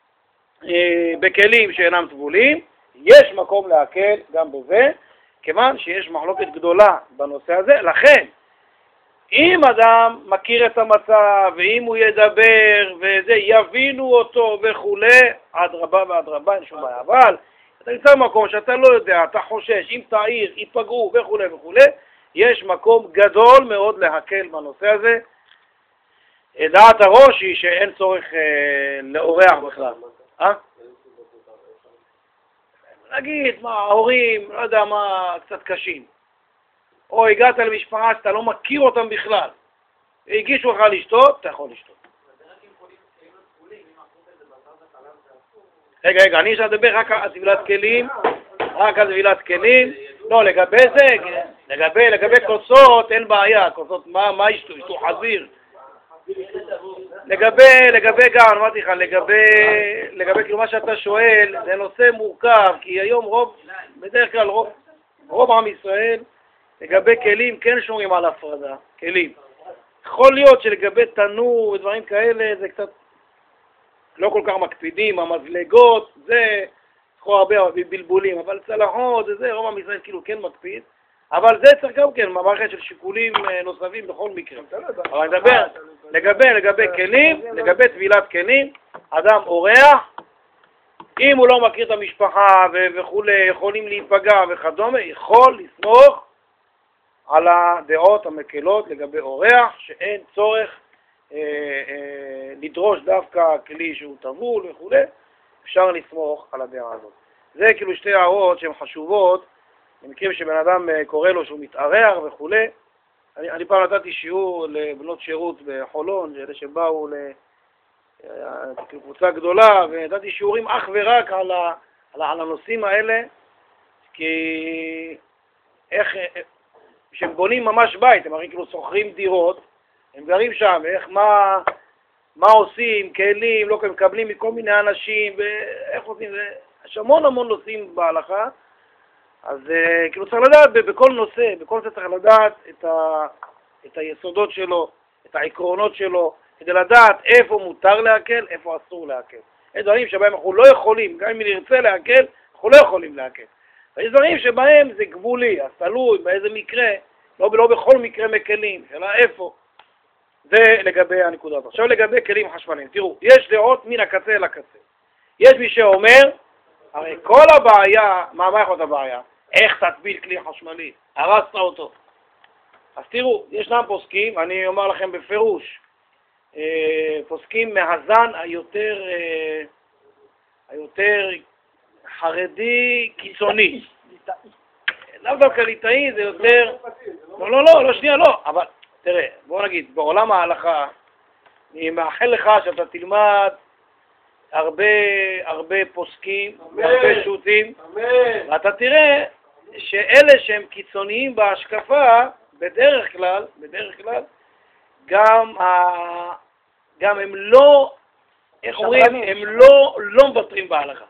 בכלים שאינם טבולים, יש מקום להקל גם בזה, כיוון שיש מחלוקת גדולה בנושא הזה. לכן, אם אדם מכיר את המצב, ואם הוא ידבר וזה, יבינו אותו וכו', אדרבה ואדרבה, אין שום בעיה. אבל אתה נמצא במקום שאתה לא יודע, אתה חושש, אם תעיר, ייפגעו וכו', יש מקום גדול מאוד להקל בנושא הזה. דעת הראש היא שאין צורך לאורח בכלל. נגיד, ההורים, לא יודע מה, קצת קשים. או הגעת למשפחה שאתה לא מכיר אותם בכלל. הגישו לך לשתות, אתה יכול לשתות. רגע, אני אשאר לדבר רק על טבילת כלים, לא, לגבי זה, לגבי כוסות, אין בעיה, כוסות, מה ישתו חזיר? לגבי גם, אמרתי לך, לגבי כאילו מה שאתה שואל, זה נושא מורכב, כי היום בדרך כלל רוב עם ישראל, לגבי כלים כן שומרים על הפרדה, כלים. יכול להיות שלגבי תנור ודברים כאלה, זה קצת לא כל כך מקפידים, המזלגות, זה יכול הרבה בלבולים, אבל צלחות, זה רוב עם ישראל כאילו כן מקפיד, אבל זה צריך גם כן, מערכת של שיקולים נוספים בכל מקרה. אבל נדבר לגבי כלים, לגבי טבילת כלים, אדם אורח, אם הוא לא מכיר את המשפחה וכו', יכולים להיפגע וכדומה, יכול לסמוך על הדעות המקלות לגבי אורח, שאין צורך לדרוש דווקא כלי שהוא טבול וכו', אפשר לסמוך על הדעה הזאת. זה כאילו שתי הערות שהן חשובות, במקרים שבן אדם קורא לו שהוא מתארח וכו'. אני פעם נתתי שיעור לבנות שירות בחולון, אלה שבאו לקבוצה גדולה, ונתתי שיעורים אך ורק על הנושאים האלה, כי איך, שהם בונים ממש בית, הם הרי כאילו שוכרים דירות, הם גרים שם, מה עושים, כלים, לא מקבלים מכל מיני אנשים, ואיך עושים, יש המון נושאים בהלכה, אז כאילו צריך לדעת בכל נושא צריך לדעת את היסודות שלו, את העקרונות שלו, כדי לדעת איפה מותר להקל, איפה אסור להקל. יש דברים שבהם אנחנו לא יכולים, גם אם נרצה להקל, אנחנו לא יכולים להקל. ויש דברים שבהם זה גבולי, אז תלוי באיזה מקרה, לא בכל מקרה מקלים, אלא איפה. זה לגבי הנקודה הזאת. עכשיו לגבי כלים חשמליים. תראו, יש דעות מן הקצה אל הקצה. יש מי שאומר, הרי כל הבעיה, מה יכול להיות הבעיה? איך תטביל כלי חשמלי? הרסת אותו. אז תראו, ישנם פוסקים, אני אומר לכם בפירוש, פוסקים מהזן היותר חרדי קיצוני. לאו דווקא ליטאי, זה יותר... לא, שנייה, לא. אבל תראה, בוא נגיד, בעולם ההלכה, אני מאחל לך שאתה תלמד הרבה פוסקים, הרבה שו"תים, ואתה תראה שאלה שהם קיצוניים בהשקפה, בדרך כלל, גם הם לא, איך אומרים, הם לא מוותרים בהלכה.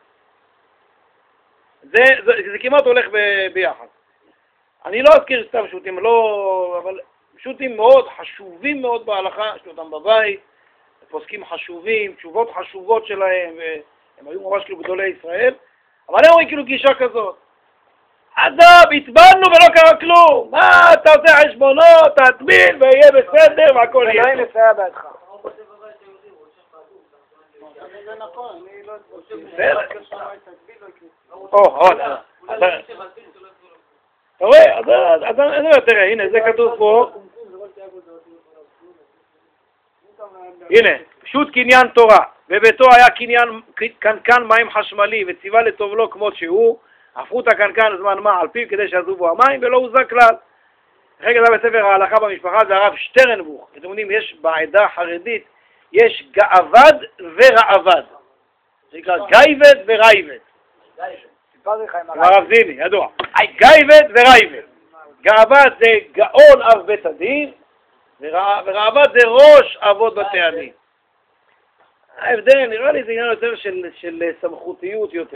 זה כמעט הולך ביחד. אני לא אזכיר סתם שו"תים, אבל שו"תים מאוד חשובים מאוד בהלכה, יש אותם בבית, פוסקים חשובים, תשובות חשובות שלהם, הם היו ממש כאילו גדולי ישראל, אבל הם רואים כאילו גישה כזאת. אדם, התבלנו ולא קרה כלום. מה, אתה עושה חשבונות, תטביל ויהיה בסדר והכל יהיה. אלוהים מסייע בעדך. זה נכון, אני לא... בסדר. אתה רואה, אז תראה, הנה, זה כתוב פה. הנה, פשוט קניין תורה, וביתו היה קנקן מים חשמלי, וציווה לטובלו כמות שהוא, הפכו את הקנקן זמן מה על פיו כדי שיעזרו בו המים, ולא הוזק כלל. אחרי כזה בספר ההלכה במשפחה זה הרב שטרנבוך. אתם יודעים, יש בעדה החרדית, יש גאבד ורעבד. זה נקרא גייבד ורייבד. הרב זיני, ידוע. גייבד ורייבד. גאבד זה גאון אב בית הדין, ורעבד זה ראש אבות בתי הדין. ההבדל, נראה לי זה עניין יותר של סמכותיות יותר.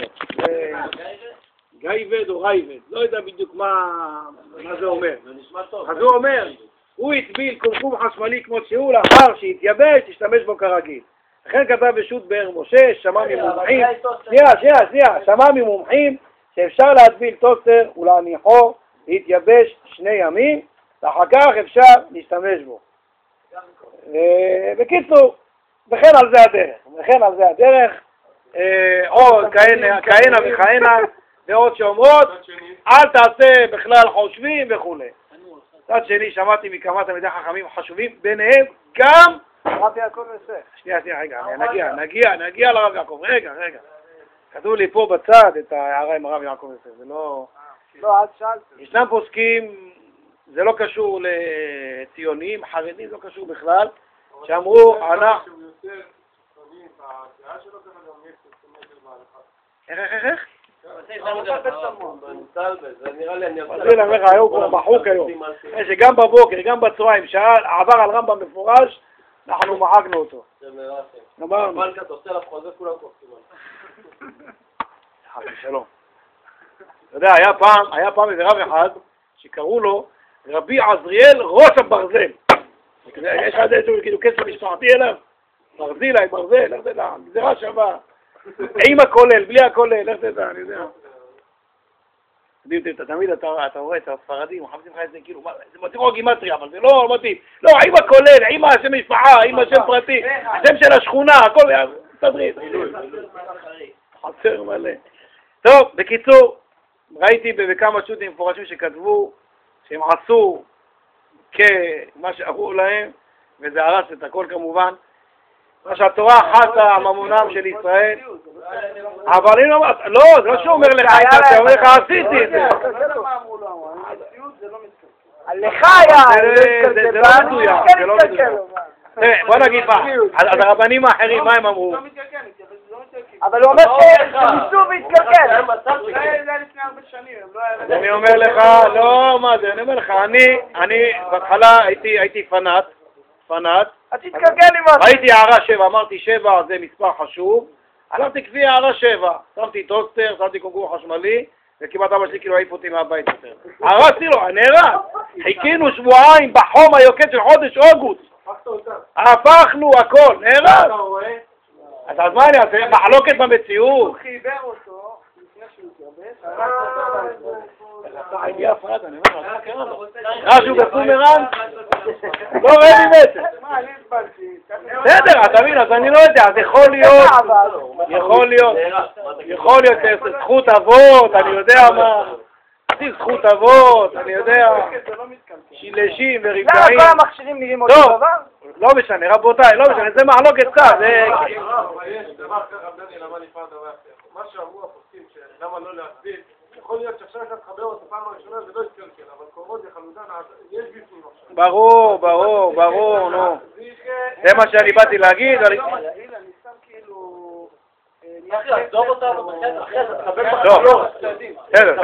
גייבד או רייבד, לא יודע בדיוק מה זה אומר. אז הוא אומר, הוא הטביל קומקום חשמלי כמו שהוא, לאחר שהתייבש, תשתמש בו כרגיל. לכן כתב בשו"ת באר משה, שמע ממומחים, שמע ממומחים שאפשר להטביל טוסטר ולהניחו להתייבש 2 ימים, ואחר כך אפשר להשתמש בו. בקיצור, וכן על זה הדרך, עוד כהנה וכהנה, ועוד שאומרות, אל תעשה בכלל חושבים וכו'. צד שני, שמעתי מכמה תלמידי חכמים חשובים, ביניהם גם הרב יעקב יוסף. שנייה, רגע, נגיע לרב יעקב, רגע. כתוב לי פה בצד את ההערה עם הרב יעקב יוסף, זה לא... לא, אז שאלת. ישנם פוסקים, זה לא קשור לציונים, חרדים, לא קשור בכלל, שאמרו, איך? היום מחוק היום. שגם בבוקר, גם בצהריים, עבר על רמב"ם מפורש, אנחנו מחקנו אותו. אבל אתה עושה עליו חוזה, כולם קופצים עליו. שלום. אתה יודע, היה פעם איזה רב אחד שקראו לו רבי עזריאל ראש הברזל. יש לך כאילו כסף משפחתי אליו? ברזילי, ברזל, איך תדע, גזירה שווה. עם הכולל, בלי הכולל, איך תדע, אני יודע. תמיד אתה רואה את הספרדים, מחפשים לך את זה כאילו, זה מתאים או גימטריה, אבל זה לא מתאים. לא, עם הכולל, עם השם משפחה, עם השם פרטי, השם של השכונה, הכל, תדריד. חסר מלא. טוב, בקיצור, ראיתי בכמה שו"תים מפורשים שכתבו שהם עשו כמה שאמרו להם, וזה הרס את הכל כמובן, מה שהתורה חסה ממונם של ישראל, אבל אם לא, זה לא שאומר לך, אתה אומר לך, עשיתי את זה. לך היה, זה לא מדויק, זה לא מדויק. בוא נגיד מה, אז הרבנים האחרים, מה הם אמרו? אבל הוא אומר שניסו והתקלקל. אני אומר לך, לא, מה זה, אני אומר לך, אני בהתחלה הייתי פנאט, אז תתקלקל עם משהו. ראיתי הערה 7, אמרתי 7 זה מספר חשוב, הלכתי כפי הערה 7, שמתי טוסטר, שמתי קומקום חשמלי, וכמעט אבא שלי כאילו העיף אותי מהבית יותר. הרסתי לו, נהרס, חיכינו שבועיים בחום היוקד של חודש אוגוסט, הפכנו הכל, נהרס. אז מה אני אעשה? מחלוקת במציאות. הוא חיבר אותו לפני שהוא התגבש. משהו בפומרנג? לא ראיתי בעצם. בסדר, אתה מבין, אז אני לא יודע, אז יכול להיות זכות אבות, אני יודע מה. עושים זכות אבות, אני יודע, שילשים וריבעים. למה כל המכשירים נראים אותו טוב, דבר? לא משנה, רבותיי, לא משנה, זה מחלוקת קצת, זה... אבל יש דבר אחר, רב דני, למה נפרד דבר אחר? מה שאמרו הפוסקים, למה לא להסביר, יכול להיות שעכשיו אתה תחבר אותו פעם הראשונה ולא יתקלקל, אבל קורות לחלודן, יש בפנים עכשיו. ברור, ברור, ברור, נו. זה מה שאני באתי להגיד. אני סתם כאילו... עזוב אותנו אחרי זה, תחבר לא, בסדר,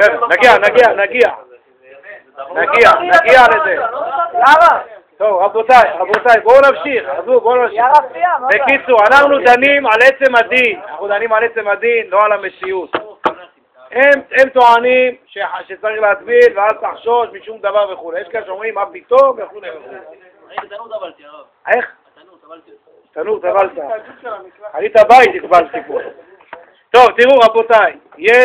נגיע לזה. למה? טוב, רבותיי, בואו נמשיך. בקיצור, אנחנו דנים על עצם הדין, לא על המציאות. הם טוענים שצריך להטביל ואל תחשוש משום דבר וכו'. יש כאלה שאומרים מה פתאום וכו'. איך? תנור טבלת. אני את הבית הקבלתי פה. טוב, תראו רבותיי,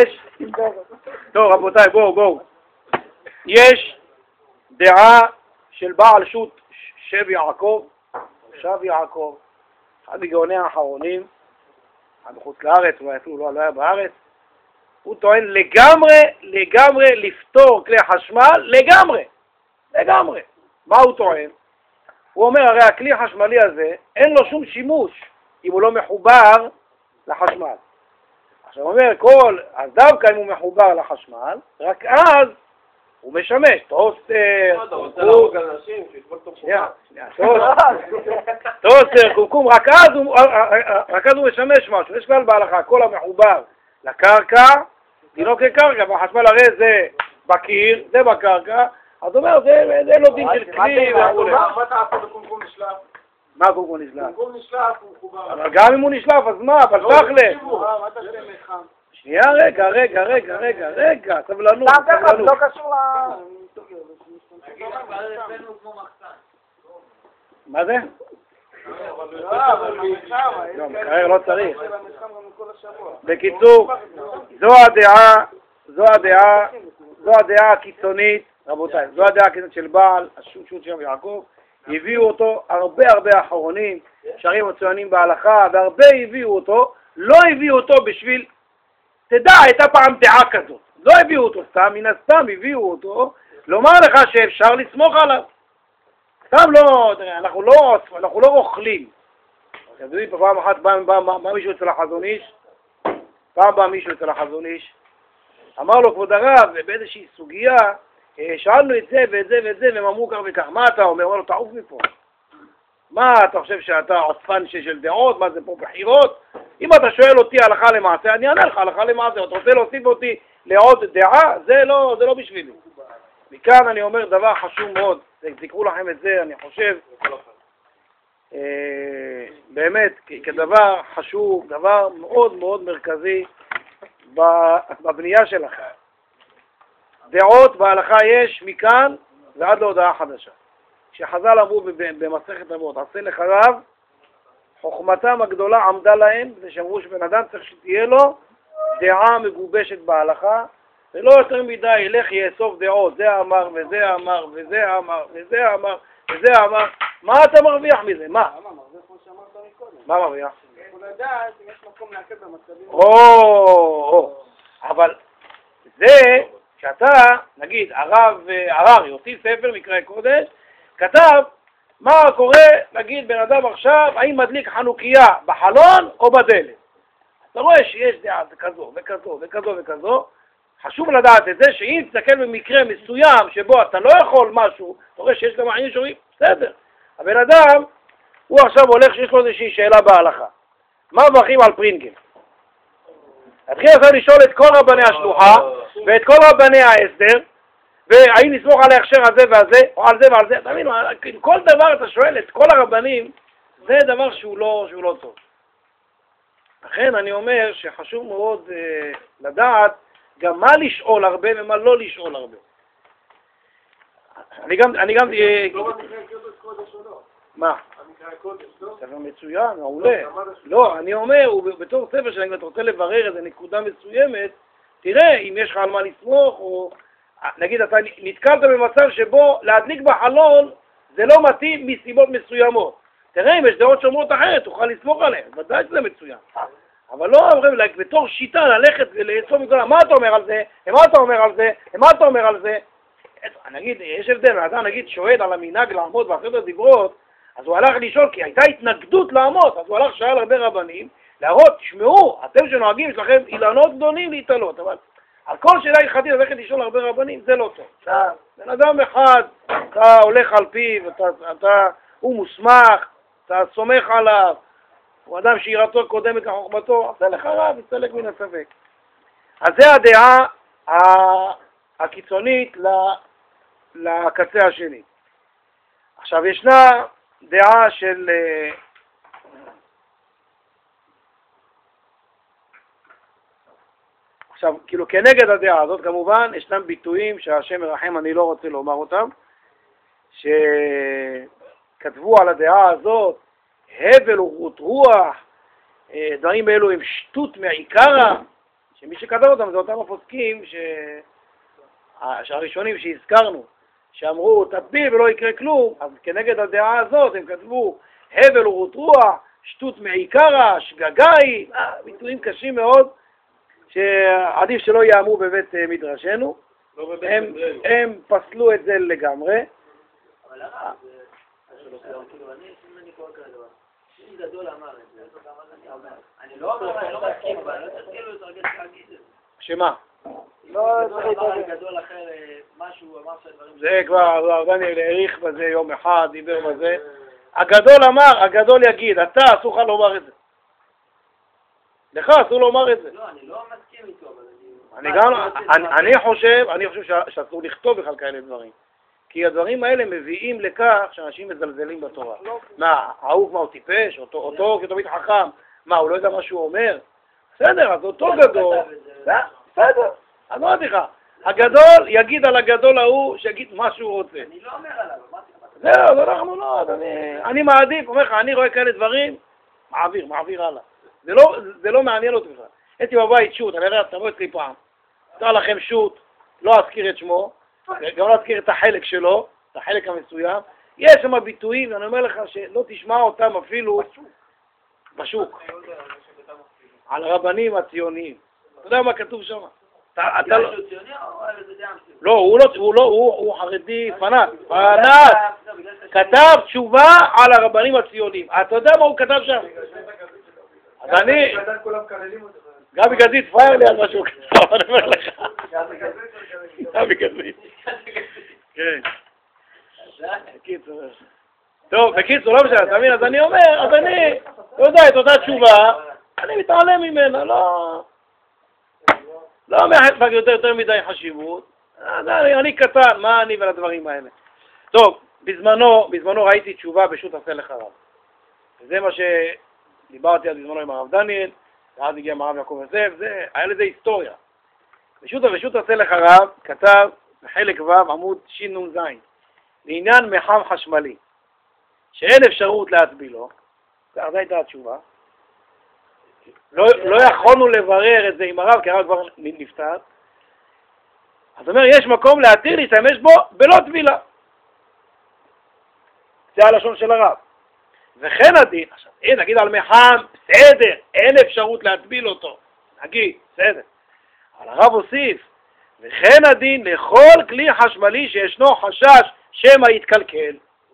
בואו. יש דעה של בעל שו"ת שב יעקב, אחד מגאוני האחרונים, בחוץ לארץ, אולי אפילו לא היה בארץ, הוא טוען לגמרי לפתור כלי חשמל, לגמרי. מה הוא טוען? הוא אומר, הרי הכלי החשמלי הזה, אין לו שום שימוש אם הוא לא מחובר לחשמל. עכשיו הוא אומר, אז דווקא אם הוא מחובר לחשמל, רק אז הוא משמש, טוסטר, קומקום, רק אז הוא משמש משהו. יש כלל בהלכה, כל המחובר לקרקע, דינו כקרקע, והחשמל הרי זה בקיר, זה בקרקע, אז הוא אומר, זה לא דין של כלי וכו'. מה תעשה בקומקום נשלף? מה קומקום נשלף? קומקום נשלף הוא מחובר. אבל גם אם הוא נשלף, אז מה? אבל תכל'ס. מה אתה עושה מתחם? שנייה, רגע, סבלנות. לא קשור מה זה? לא, מקרר לא צריך. בקיצור, זו הדעה הקיצונית, רבותיי, זו הדעה הקיצונית של בעל, השו"ת שם יעקב, הביאו אותו הרבה אחרונים, שרים מצוינים בהלכה, והרבה הביאו אותו, לא הביאו אותו בשביל, תדע, הייתה פעם דעה כזאת, לא הביאו אותו סתם, מן הסתם הביאו אותו, לומר לך שאפשר לסמוך עליו. סתם לא, אנחנו לא רוכלים. אתם יודעים, פעם אחת בא מישהו אצל החזון איש, אמר לו, כבוד הרב, באיזושהי סוגיה, שאלנו את זה ואת זה ואת זה, והם אמרו כך וכך. מה אתה אומר? אמר לו, תעוף מפה. מה, אתה חושב שאתה עוצפן של דעות? מה זה פה בחירות? אם אתה שואל אותי הלכה למעשה, אני אענה לך הלכה למעשה. אתה רוצה להוסיף אותי לעוד דעה? זה לא בשבילי. מכאן אני אומר דבר חשוב מאוד. תקראו לכם את זה, אני חושב, באמת, כדבר חשוב, דבר מאוד מאוד מרכזי בבנייה שלכם. דעות בהלכה יש מכאן ועד להודעה חדשה. כשחז"ל אמרו במסכת אבות, עשה לך רב, חוכמתם הגדולה עמדה להם, כדי שאמרו שבן אדם צריך שתהיה לו דעה מגובשת בהלכה, ולא יותר מדי ילך יאסוף דעות, זה אמר וזה אמר וזה אמר וזה אמר וזה אמר. מה אתה מרוויח מזה? מה? מרוויח כמו שאמרת מקודם. מה מרוויח? יכול לדעת אם יש מקום להקל במצבים. אבל זה שאתה, נגיד, הרב הררי, הוציא ספר מקראי קודש, כתב מה קורה, נגיד, בן אדם עכשיו, האם מדליק חנוכיה בחלון או בדלת. אתה רואה שיש דעה כזו וכזו וכזו וכזו, חשוב לדעת את זה, שאם תסתכל במקרה מסוים שבו אתה לא יכול משהו, אתה רואה שיש גם עניין שאומרים, בסדר. הבן אדם, הוא עכשיו הולך שיש לו איזושהי שאלה בהלכה. מה מברכים על פרינגל? התחיל עכשיו לשאול את כל רבני השלוחה, ואת כל רבני ההסדר, והאם נסמוך על ההכשר הזה והזה, או על זה ועל זה. תבינו, כל דבר אתה שואל את כל הרבנים, זה דבר שהוא לא טוב. לכן אני אומר שחשוב מאוד לדעת גם מה לשאול הרבה ומה לא לשאול הרבה. אני גם... מה? ספר מצוין, מעולה. לא, אני אומר, בתור ספר שאני אתה רוצה לברר איזו נקודה מסוימת, תראה אם יש לך על מה לסמוך, או נגיד אתה נתקלת במצב שבו להדליק בחלון זה לא מתאים מסיבות מסוימות. תראה אם יש דעות שאומרות אחרת, תוכל לסמוך עליהן, ודאי שזה מצוין. אבל לא בתור שיטה ללכת ולעצום מכל, מה אתה אומר על זה? מה אתה אומר על זה? מה אתה אומר על זה? נגיד, יש הבדל, האדם נגיד שואל על המנהג לעמוד בעשרת הדיברות, אז הוא הלך לשאול, כי הייתה התנגדות לעמוד, אז הוא הלך שאל הרבה רבנים, להראות, תשמעו, אתם שנוהגים, יש לכם אילנות גדולים להתעלות, אבל על כל שאלה הלכתית ללכת לשאול הרבה רבנים, זה לא טוב. בן אדם אחד, אתה הולך על פיו, הוא מוסמך, אתה סומך עליו, הוא אדם שיראתו קודמת לחוכמתו, עשה לך רב, יצטלק מן הספק. אז זה הדעה הקיצונית לקצה השני. עכשיו ישנה דעה של עכשיו כאילו כנגד הדעה הזאת כמובן ישנם ביטויים שהשם מרחם, אני לא רוצה לומר אותם, שכתבו על הדעה הזאת הבל ורות רוח, דברים אלו הם שטות מעיקרה, שמי שכתב אותם זה אותם הפוסקים שהראשונים שהזכרנו, שאמרו תטביל ולא יקרה כלום, אז כנגד הדעה הזאת הם כתבו הבל ורות רוח, שטות מעיקרה, שגגאי, ביטויים קשים מאוד, שעדיף שלא יאמרו בבית מדרשנו, הם פסלו את זה לגמרי. אבל למה? אני קורא כזה דבר. אם גדול אמר את זה, אני לא אומר, אני לא מסכים, אבל אני לא צריך כאילו לתרגל להגיד את זה. שמה? לא צריך אמר גדול אחר, משהו, אמר שהדברים... זה כבר, דניאל העריך בזה יום אחד, דיבר בזה. הגדול אמר, הגדול יגיד, אתה אסור לך לומר את זה. לך אסור לומר את זה. לא, אני לא מסכים איתו, אבל אני חושב שאסור לכתוב בכלל כאלה דברים. כי הדברים האלה מביאים לכך שאנשים מזלזלים בתורה. מה, ההוא כבר טיפש? אותו כתמיד חכם. מה, הוא לא יודע מה שהוא אומר? בסדר, אז אותו גדול. בסדר, אז אמרתי לך. הגדול יגיד על הגדול ההוא שיגיד מה שהוא רוצה. אני לא אומר עליו, אמרתי לך. זהו, אנחנו לא, אני מעדיף, אומר לך, אני רואה כאלה דברים, מעביר הלאה. זה לא מעניין אותי בכלל. הייתי בבית שוט, אני רואה, תבוא אצלי פעם. תראה לכם שוט, לא אזכיר את שמו, גם לא אזכיר את החלק שלו, את החלק המסוים. יש שם ביטויים, ואני אומר לך שלא תשמע אותם אפילו בשוק. על הרבנים הציוניים. אתה יודע מה כתוב שם? לא, הוא חרדי פנאט. כתב תשובה על הרבנים הציוניים. אתה יודע מה הוא כתב שם? אז אני... גבי גזית פרייר לי על מה שהוא כתב, אני אומר לך. גבי גזית. כן. טוב, בקיצור, לא משנה, אתה מבין? אז אני אומר, אז אני, אתה יודע, את אותה תשובה, אני מתעלם ממנה, לא מייחס בה יותר מדי חשיבות. אני קטן, מה אני ולדברים האלה? טוב, בזמנו ראיתי תשובה בשו"ת עשה לך רב. וזה מה שדיברתי על בזמנו עם הרב דניאל, ואז הגיע הרב יעקב יוסף, היה לזה היסטוריה. בשו"ת עשה לך רב כתב בחלק ו' עמוד שנ"ז, לעניין מחם חשמלי, שאין אפשרות להטבילו, זו הייתה התשובה. לא יכולנו לברר את זה עם הרב, כי הרב כבר נפטר. אז אומר, יש מקום להתיר להשתמש בו בלא טבילה. זה הלשון של הרב. וכן הדין, עכשיו, נגיד על מחם, בסדר, אין אפשרות להטביל אותו. נגיד, בסדר. אבל הרב הוסיף, וכן הדין לכל כלי חשמלי שישנו חשש שמא יתקלקל.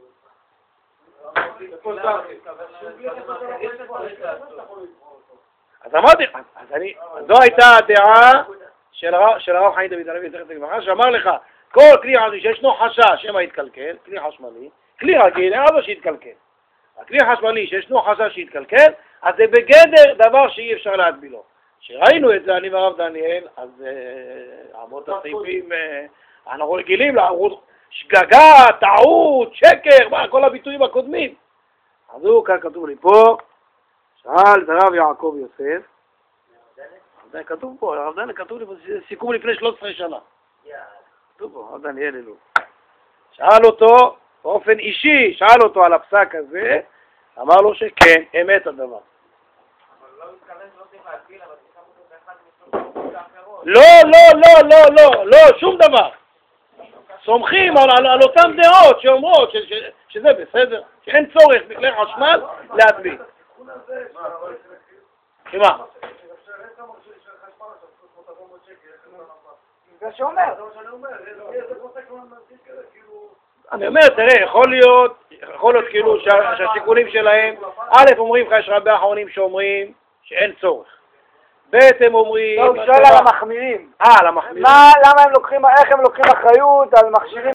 אז אמרתי, זו הייתה הדעה של הרב חיים דוד הלוי זכר צדיק לברכה, שאמר לך, כל כלי חשמלי שישנו חשש שמא יתקלקל, כלי חשמלי, כלי רגיל, אין לו שיתקלקל. הכלי חשמלי שישנו חשש שיתקלקל, אז זה בגדר דבר שאי אפשר להטבילו. כשראינו את זה, אני והרב דניאל, אז אמות הסעיפים, אנחנו רגילים לעמוד שגגה, טעות, שקר, כל הביטויים הקודמים. אז הוא כאן כתוב לי פה, שאל הרב יעקב יוסף, כתוב פה, הרב דניאל כתוב לי פה, סיכום לפני 13 שנה. כתוב פה, הרב דניאל אלו. שאל אותו, באופן אישי, שאל אותו על הפסק הזה, אמר לו שכן, אמת הדבר. אבל לא מתכוון שלא צריך להגביל, אבל תשם אותו באחד מסוג האחרות. לא, שום דבר. סומכים על אותם דעות שאומרות שזה בסדר, שאין צורך בכלי חשמל להטביל. שמה? זה שאומר. אני אומר, תראה, יכול להיות כאילו שהשיקולים שלהם, א' אומרים לך, יש הרבה אחרונים שאומרים שאין צורך. ב' הם אומרים... לא, הוא שואל על המחמירים. על המחמירים. למה הם לוקחים, איך הם לוקחים אחריות על מכשירים